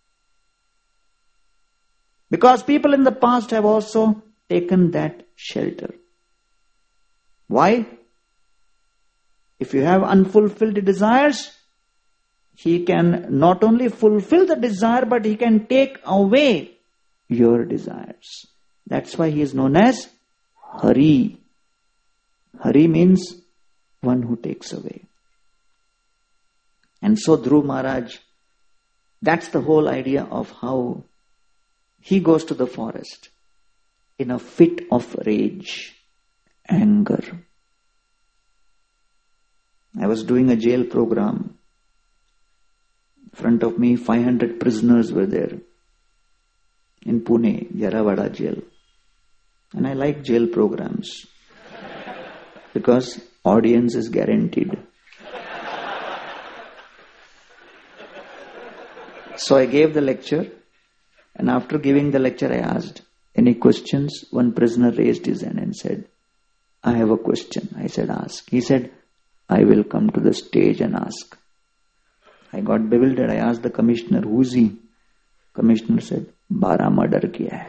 Because people in the past have also taken that shelter. Why? If you have unfulfilled desires, he can not only fulfill the desire, but he can take away your desires. That's why he is known as Hari. Hari means one who takes away. And so Dhruva Maharaj, that's the whole idea of how he goes to the forest in a fit of rage, anger. I was doing a jail program. In front of me, five hundred prisoners were there in Pune, Yaravada jail. And I like jail programs because audience is guaranteed. So I gave the lecture, and after giving the lecture I asked, any questions? One prisoner raised his hand and said, I have a question. I said, ask. He said, I will come to the stage and ask. I got bewildered. I asked the commissioner, who is he? Commissioner said, बारह murder किया है.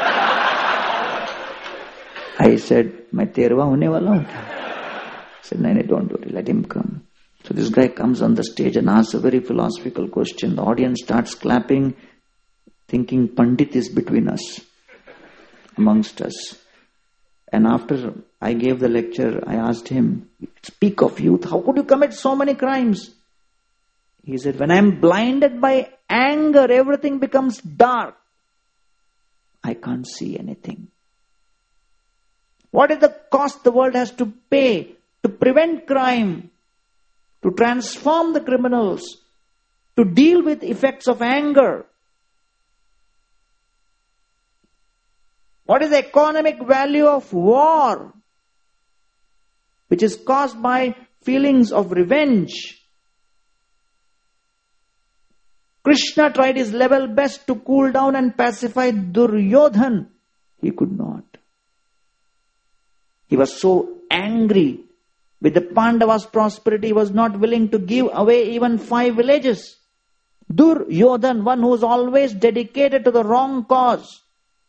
I said, मैं तेरवा होने वाला हूँ क्या? He said, no, no, don't worry, let him come. So this guy comes on the stage and asks a very philosophical question. The audience starts clapping, thinking Pandit is between us, amongst us. And after I gave the lecture, I asked him, speak of youth, how could you commit so many crimes? He said, when I am blinded by anger, everything becomes dark. I can't see anything. What is the cost the world has to pay to prevent crime, to transform the criminals, to deal with effects of anger? What is the economic value of war, which is caused by feelings of revenge? Krishna tried his level best to cool down and pacify Duryodhan. He could not. He was so angry with the Pandavas' prosperity, he was not willing to give away even five villages. Duryodhan, one who was always dedicated to the wrong cause.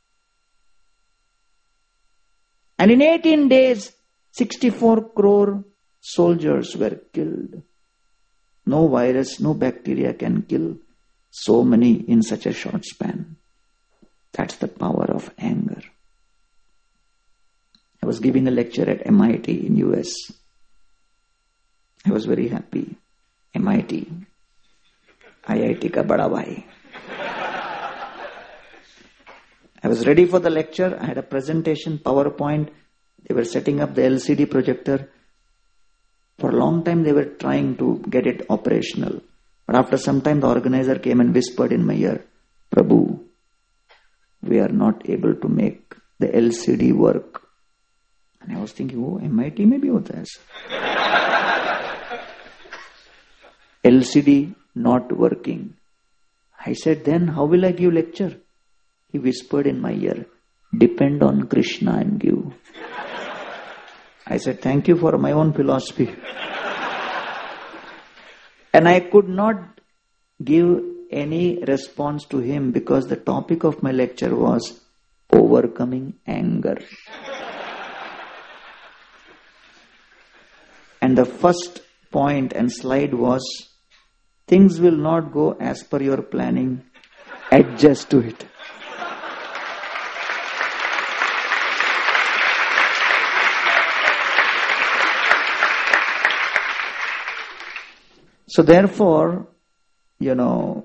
And in eighteen days, sixty-four crore soldiers were killed. No virus, no bacteria can kill so many in such a short span. That's the power of anger. I was giving a lecture at M I T in U S. I was very happy. M I T. I I T ka bada bhai. I was ready for the lecture. I had a presentation, PowerPoint. They were setting up the L C D projector. For a long time they were trying to get it operational. But after some time the organizer came and whispered in my ear, Prabhu, we are not able to make the L C D work. And I was thinking, oh, M I T में भी होता है ऐसा. L C D not working. I said, then how will I give lecture? He whispered in my ear, depend on Krishna and give. I said, thank you for my own philosophy. And I could not give any response to him because the topic of my lecture was overcoming anger. And the first point and slide was, things will not go as per your planning, adjust to it. So therefore, you know,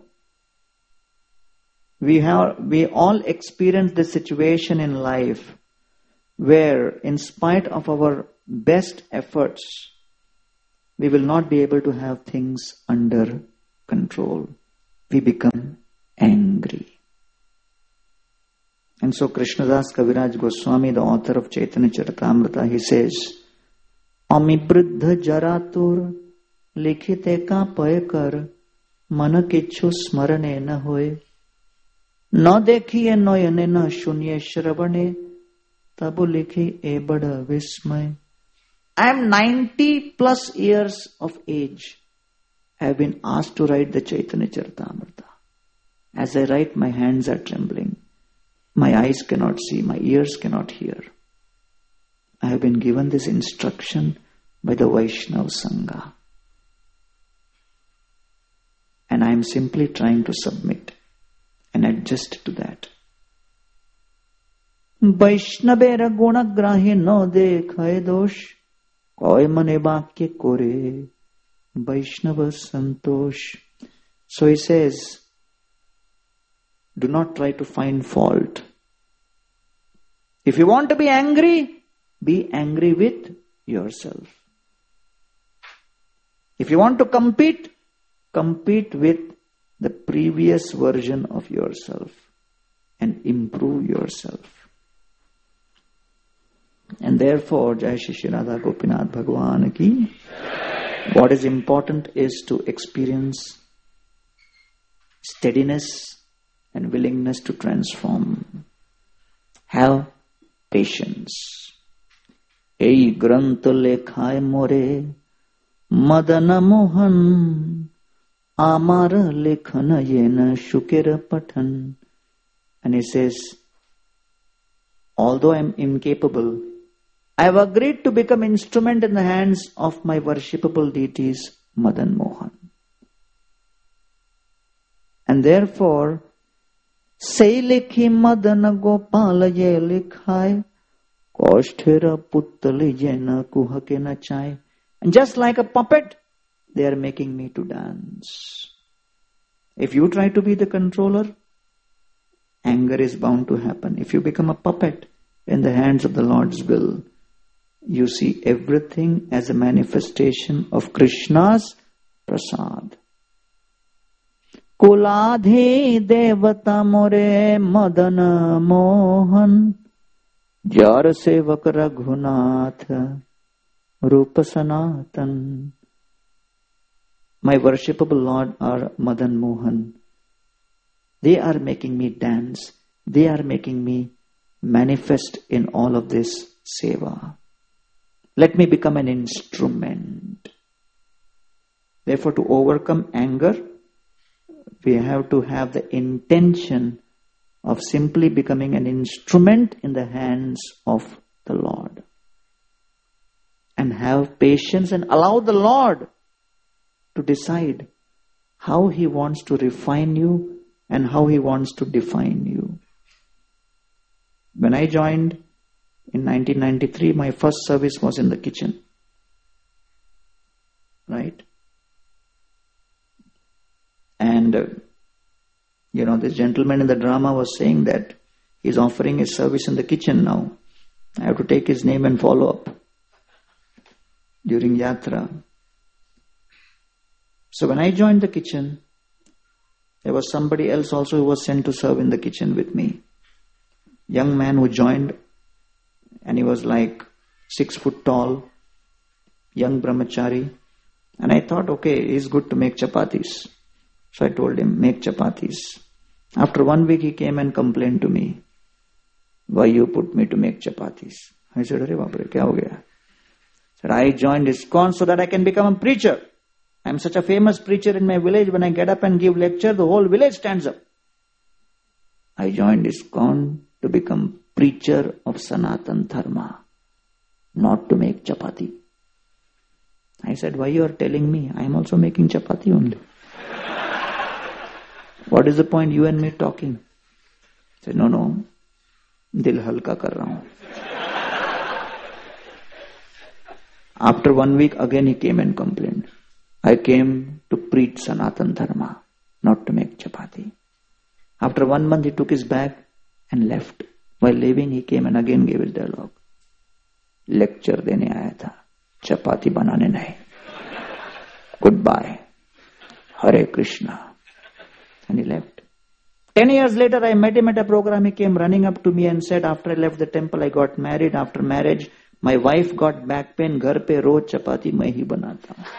we have, we all experience this situation in life where in spite of our best efforts, we will not be able to have things under control. We become angry. And so Krishnadas Kaviraj Goswami, the author of Chaitanya Charitamrita, he says, Ami Briddha Jaratur लिखिते का पय कर मन किच्छु स्मरणे न होए न देखिए नयने न सुनिए श्रवणे तब लिखी ए बड़ विस्मय. I am ninety plus years of age. I have been asked to write the Chaitanya Charitamrita. As I write, my hands are trembling. My eyes cannot see, my ears cannot hear. I have been given this instruction by the Vaishnava Sangha. And I am simply trying to submit and adjust to that. Vaishnavera gunagrahi no dekhaye dosh koi mane vakya kore Vaishnava santosh. So he says, do not try to find fault. If you want to be angry, be angry with yourself. If you want to compete, compete with the previous version of yourself and improve yourself. And therefore, Jai Shri Shri Radha Gopinath Bhagwan ki, what is important is to experience steadiness and willingness to transform. Have patience. Ei granta lekhaye more Madana Mohan Amara Lekhana Yena Shukera Patan. And he says, although I am incapable, I have agreed to become instrument in the hands of my worshipable deities, Madan Mohan. And therefore, say likhi Madana Gopala ye likhai, Kosthera Puttali jena kuhake nachai. And just like a puppet, they are making me to dance. If you try to be the controller, anger is bound to happen. If you become a puppet in the hands of the Lord's will, you see everything as a manifestation of Krishna's prasad. Kuladhi devata more madana mohan jar sevak raghunath rupa sanatan. My worshipable Lord are Madan Mohan. They are making me dance. They are making me manifest in all of this seva. Let me become an instrument. Therefore, to overcome anger, we have to have the intention of simply becoming an instrument in the hands of the Lord. And have patience and allow the Lord to decide how He wants to refine you and how He wants to define you. When I joined in nineteen ninety-three, my first service was in the kitchen. Right? And, uh, you know, this gentleman in the drama was saying that he's offering his service in the kitchen now. I have to take his name and follow up during Yatra. So when I joined the kitchen, there was somebody else also who was sent to serve in the kitchen with me. Young man who joined, and he was like six foot tall, young brahmachari. And I thought, okay, he's good to make chapatis. So I told him, make chapatis. After one week he came and complained to me, why you put me to make chapatis? I said, Arey baapre, kya ho gaya? Said, I joined ISKCON so that I can become a preacher. I am such a famous preacher in my village. When I get up and give lecture, the whole village stands up. I joined ISKCON to become preacher of Sanatan Dharma, not to make chapati. I said, why you are telling me? I am also making chapati only. What is the point you and me talking? I said, no, no, dil halka kar raha hu. After one week, again he came and complained. I came to preach Sanatan Dharma, not to make chapati. After one month, he took his bag and left. While leaving, he came and again gave his dialogue. Lecture dene aaya tha, chapati banane nahi. Goodbye. Hare Krishna. And he left. Ten years later, I met him at a program. He came running up to me and said, after I left the temple, I got married. After marriage, my wife got back pain. Ghar pe roz chapati main hi banata hu.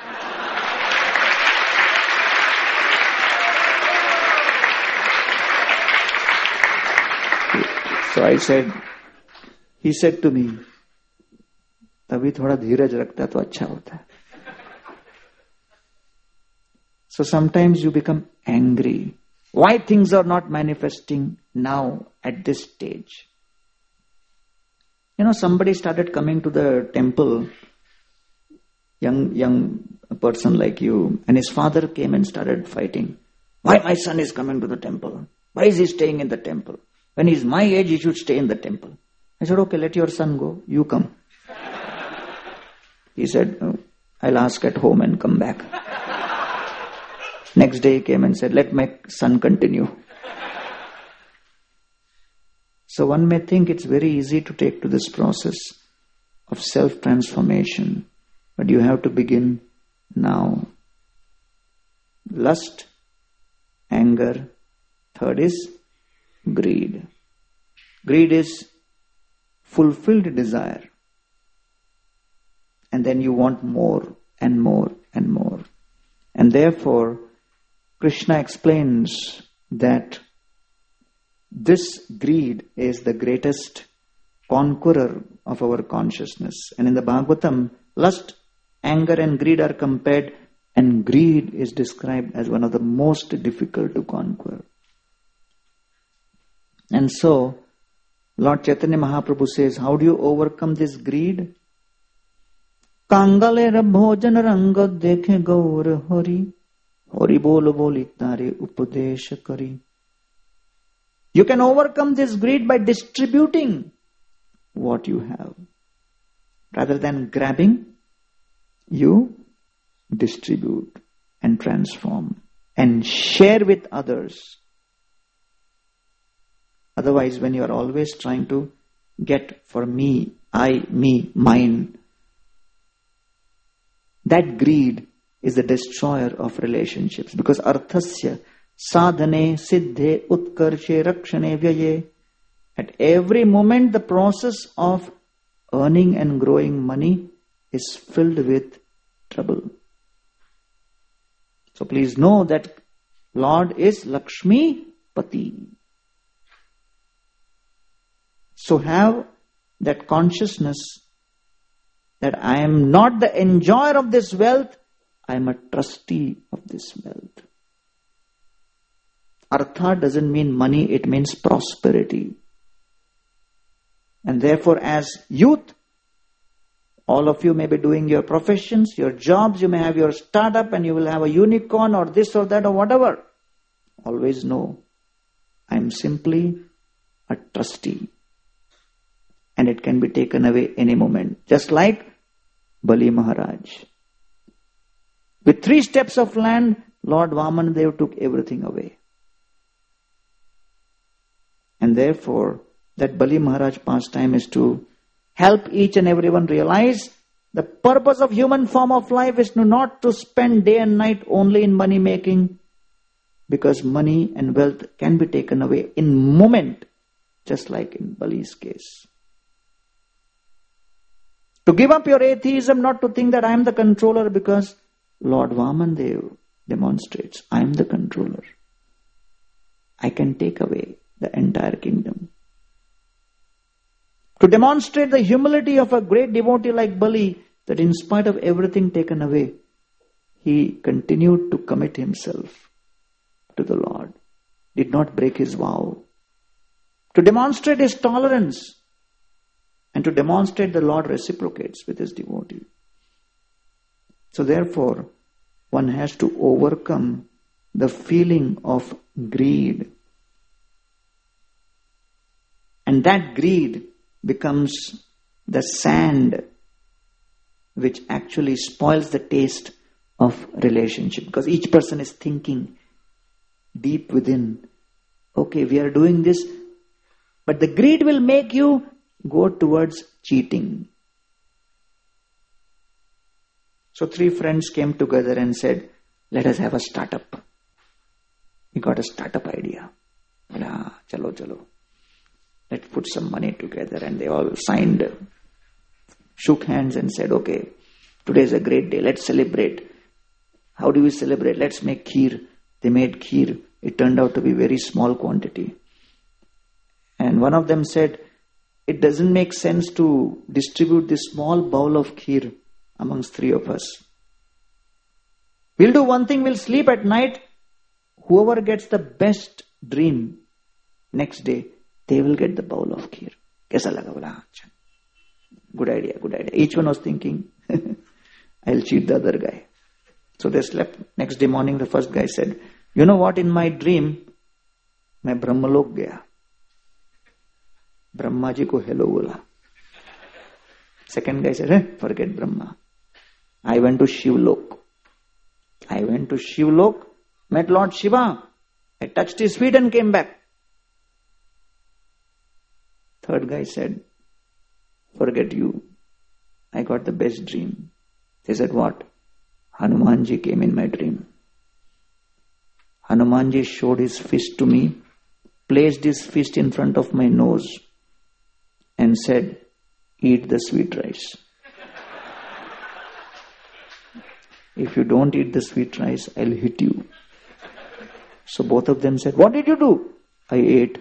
So I said, he said to me, तभी थोड़ा धीरज रखता तो अच्छा होता. So sometimes you become angry. Why things are not manifesting now at this stage? You know, somebody started coming to the temple, young young person like you, and his father came and started fighting. Why my son is coming to the temple? Why is he staying in the temple? When he's my age, he should stay in the temple. I said, okay, let your son go. You come. He said, oh, I'll ask at home and come back. Next day he came and said, let my son continue. So one may think it's very easy to take to this process of self-transformation, but you have to begin now. Lust, anger. Third is greed. Greed is fulfilled desire. And then you want more and more and more. And therefore, Krishna explains that this greed is the greatest conqueror of our consciousness. And in the Bhagavatam, lust, anger and greed are compared, and greed is described as one of the most difficult to conquer. And so, Lord Chaitanya Mahaprabhu says, how do you overcome this greed? Kangalera bhojan ranga dekhe gaur hari, hari bol boli tare upadesha kari. You can overcome this greed by distributing what you have. Rather than grabbing, you distribute and transform and share with others. Otherwise, when you are always trying to get for me, I, me, mine, that greed is the destroyer of relationships. Because arthasya sadhane siddhe utkarshe rakshane vyaye. At every moment, the process of earning and growing money is filled with trouble. So please know that Lord is Lakshmi Pati. So have that consciousness that I am not the enjoyer of this wealth, I am a trustee of this wealth. Artha doesn't mean money, it means prosperity. And therefore, as youth, all of you may be doing your professions, your jobs, you may have your startup and you will have a unicorn or this or that or whatever. Always know, I am simply a trustee. And it can be taken away any moment. Just like Bali Maharaj. With three steps of land, Lord Vamanadev took everything away. And therefore, that Bali Maharaj pastime is to help each and everyone realize the purpose of human form of life is not to spend day and night only in money making, because money and wealth can be taken away in moment, just like in Bali's case. To give up your atheism, not to think that I am the controller, because Lord Vamanadev demonstrates, I am the controller. I can take away the entire kingdom. To demonstrate the humility of a great devotee like Bali, that in spite of everything taken away, he continued to commit himself to the Lord, did not break his vow. To demonstrate his tolerance, and to demonstrate the Lord reciprocates with his devotee. So therefore, one has to overcome the feeling of greed. And that greed becomes the sand which actually spoils the taste of relationship. Because each person is thinking deep within, okay, we are doing this, but the greed will make you go towards cheating. So three friends came together and said, let us have a startup. We got a startup idea. Chalo, chalo. Let's put some money together. And they all signed, shook hands and said, okay, today is a great day. Let's celebrate. How do we celebrate? Let's make kheer. They made kheer. It turned out to be very small quantity. And one of them said, it doesn't make sense to distribute this small bowl of kheer amongst three of us. We'll do one thing, we'll sleep at night. Whoever gets the best dream next day, they will get the bowl of kheer. Kaisa laga? Bola, good idea, good idea. Each one was thinking, I'll cheat the other guy. So they slept. Next day morning, the first guy said, you know what, in my dream, मैं ब्रह्मलोक गया. ब्रह्मा जी को hello बोला. Second guy said, hey, forget Brahma. I went to Shivlok. I went to Shivlok, met Lord Shiva. I touched his feet and came back. Third guy said, forget you. I got the best dream. They said, what? Hanumanji came in my dream. Hanumanji showed his fist to me, placed his fist in front of my nose and said, eat the sweet rice. If you don't eat the sweet rice, I'll hit you. So both of them said, what did you do? I ate.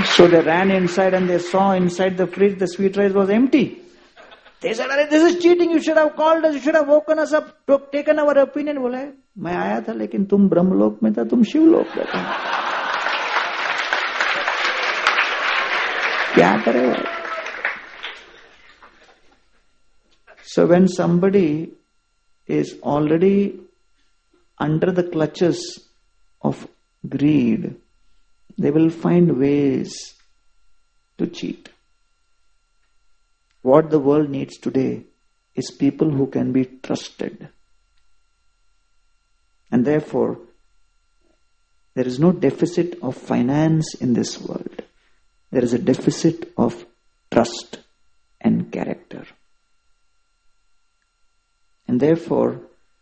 So they ran inside and they saw inside the fridge the sweet rice was empty. They said, "Arey, this is cheating. You should have called us. You should have woken us up, took, taken our opinion." बोला, मैं आया था लेकिन तुम ब्रह्मलोक में था, तुम शिवलोक में था. क्या करे भाई? So when somebody is already under the clutches of greed, they will find ways to cheat. What the world needs today is people who can be trusted. And therefore, there is no deficit of finance in this world. There is a deficit of trust and character. And therefore,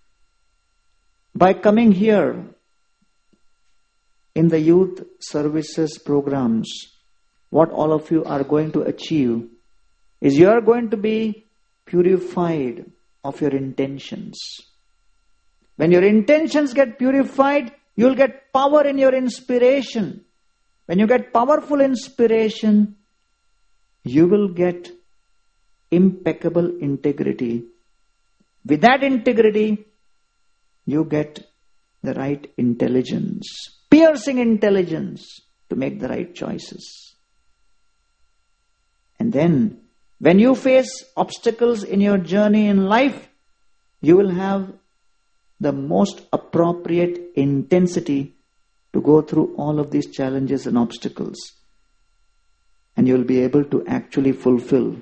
by coming here in the youth services programs, what all of you are going to achieve is you are going to be purified of your intentions. When your intentions get purified, you will get power in your inspiration. When you get powerful inspiration, you will get impeccable integrity. With that integrity, you get the right intelligence, piercing intelligence to make the right choices. And then, when you face obstacles in your journey in life, you will have the most appropriate intensity to go through all of these challenges and obstacles. And you will be able to actually fulfill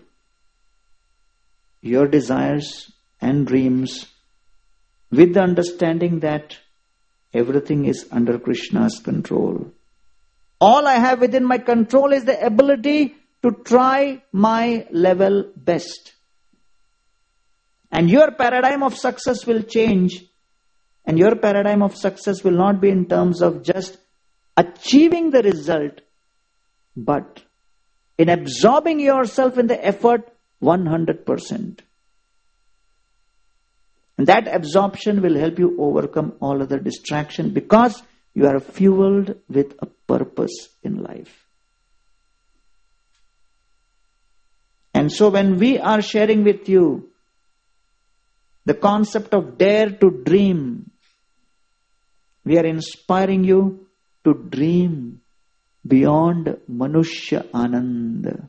your desires and dreams with the understanding that everything is under Krishna's control. All I have within my control is the ability to try my level best. And your paradigm of success will change. And your paradigm of success will not be in terms of just achieving the result, but in absorbing yourself in the effort one hundred percent. And that absorption will help you overcome all other distraction because you are fueled with a purpose in life. And so when we are sharing with you the concept of dare to dream, we are inspiring you to dream beyond Manushya Anand.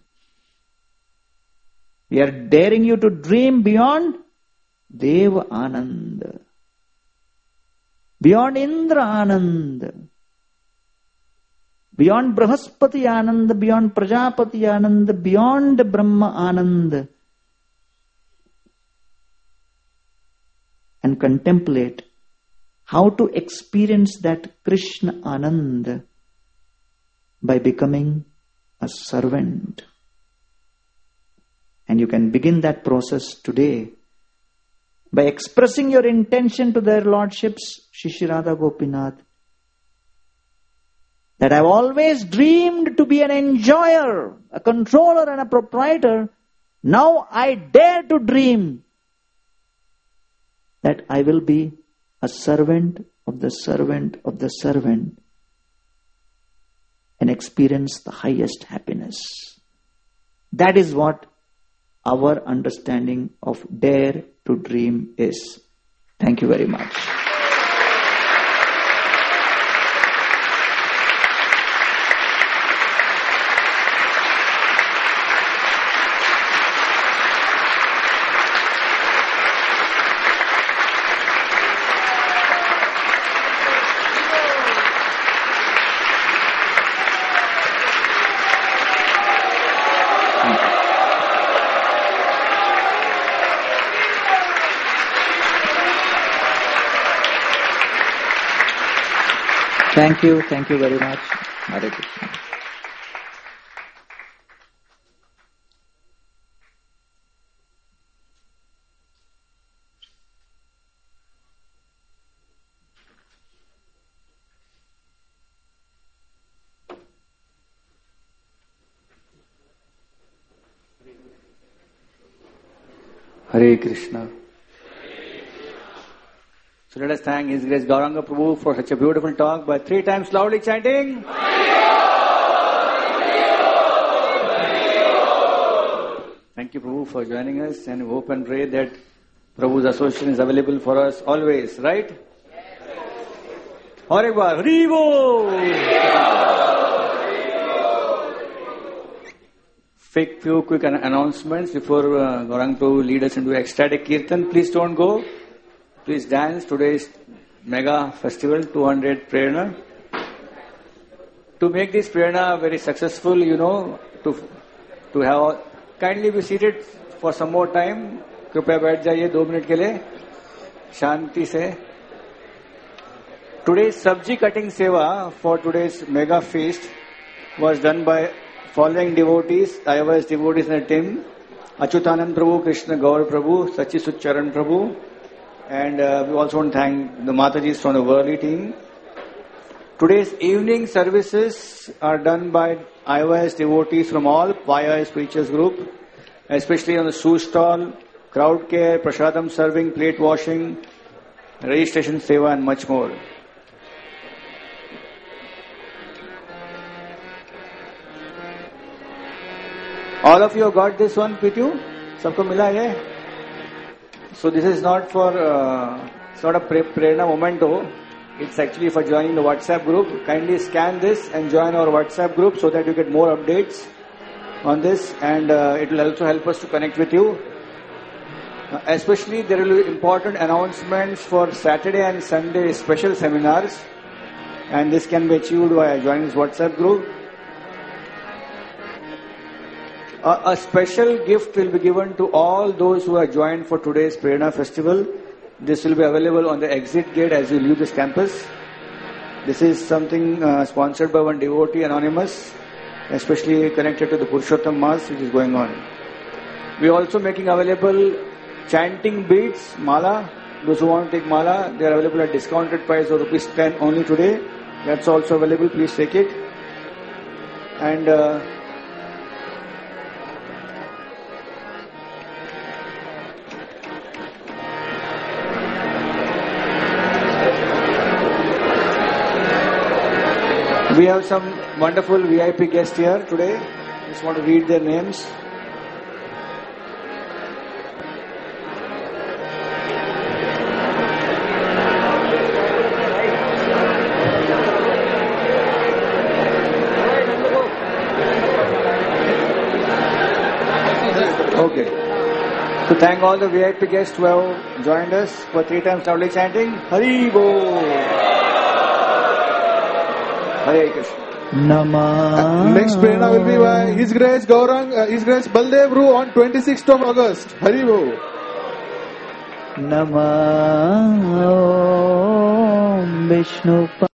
We are daring you to dream beyond Deva Anand, beyond Indra Anand, beyond Brahaspati Anand, beyond Prajapati Anand, beyond Brahma Anand, and contemplate how to experience that Krishna Anand by becoming a servant. And you can begin that process today by expressing your intention to their lordships, Shri Radha Gopinath, that I've always dreamed to be an enjoyer, a controller and a proprietor. Now I dare to dream that I will be a servant of the servant of the servant and experience the highest happiness. That is what our understanding of dare to dream is. Thank you very much. Thank you, thank you very much. Hare Krishna. Hare Krishna. So let us thank His Grace Gauranga Prabhu for such a beautiful talk by three times loudly chanting. Hare Thank you, Prabhu, for joining us, and we hope and pray that Prabhu's association is available for us always, right? और एक बार हरि बोल. Quick few quick announcements before uh, Gaurang Prabhu lead us into ecstatic kirtan. Please don't go. Please dance. Today's mega festival, two hundred Prerna. To make this Prerna very successful, you know, to to have, kindly be seated for some more time. कृपया बैठ जाइए दो minute के लिए शांति से. Today's sabji cutting seva for today's mega feast was done by following devotees, I O S devotees in a team: Achyutanand Prabhu, Krishna Gaur Prabhu, Sachisuch Charan Prabhu, and uh, we also want to thank the Matajis from the Worli team. Today's evening services are done by I O S devotees from all Paya Preachers group, especially on the shoe stall, crowd care, prasadam serving, plate washing, registration seva, and much more. All of you got this one with you? Sabko mila hai? So this is not for, uh, it's not a Prerna memento. It's actually for joining the WhatsApp group. Kindly scan this and join our WhatsApp group so that you get more updates on this, and uh, it will also help us to connect with you. Uh, especially there will be important announcements for Saturday and Sunday special seminars, and this can be achieved by joining this WhatsApp group. Uh, a special gift will be given to all those who are joined for today's Prerna festival. This will be available on the exit gate as you leave this campus. This is something uh, sponsored by one devotee, anonymous, especially connected to the Purushottam Mass which is going on. We are also making available chanting beads, mala. Those who want to take mala, they are available at discounted price of rupees ten only today. That's also available. Please take it. And uh, we have some wonderful V I P guests here today. Just want to read their names. Okay. To thank all the V I P guests who have joined us for three times loudly chanting Hari Bol. Hare Krishna. Namah. Next Prerna will be by His Grace Gaurang, uh, His Grace Baldev Ru on twenty-sixth of August. Hari Bol. Namah Vishnu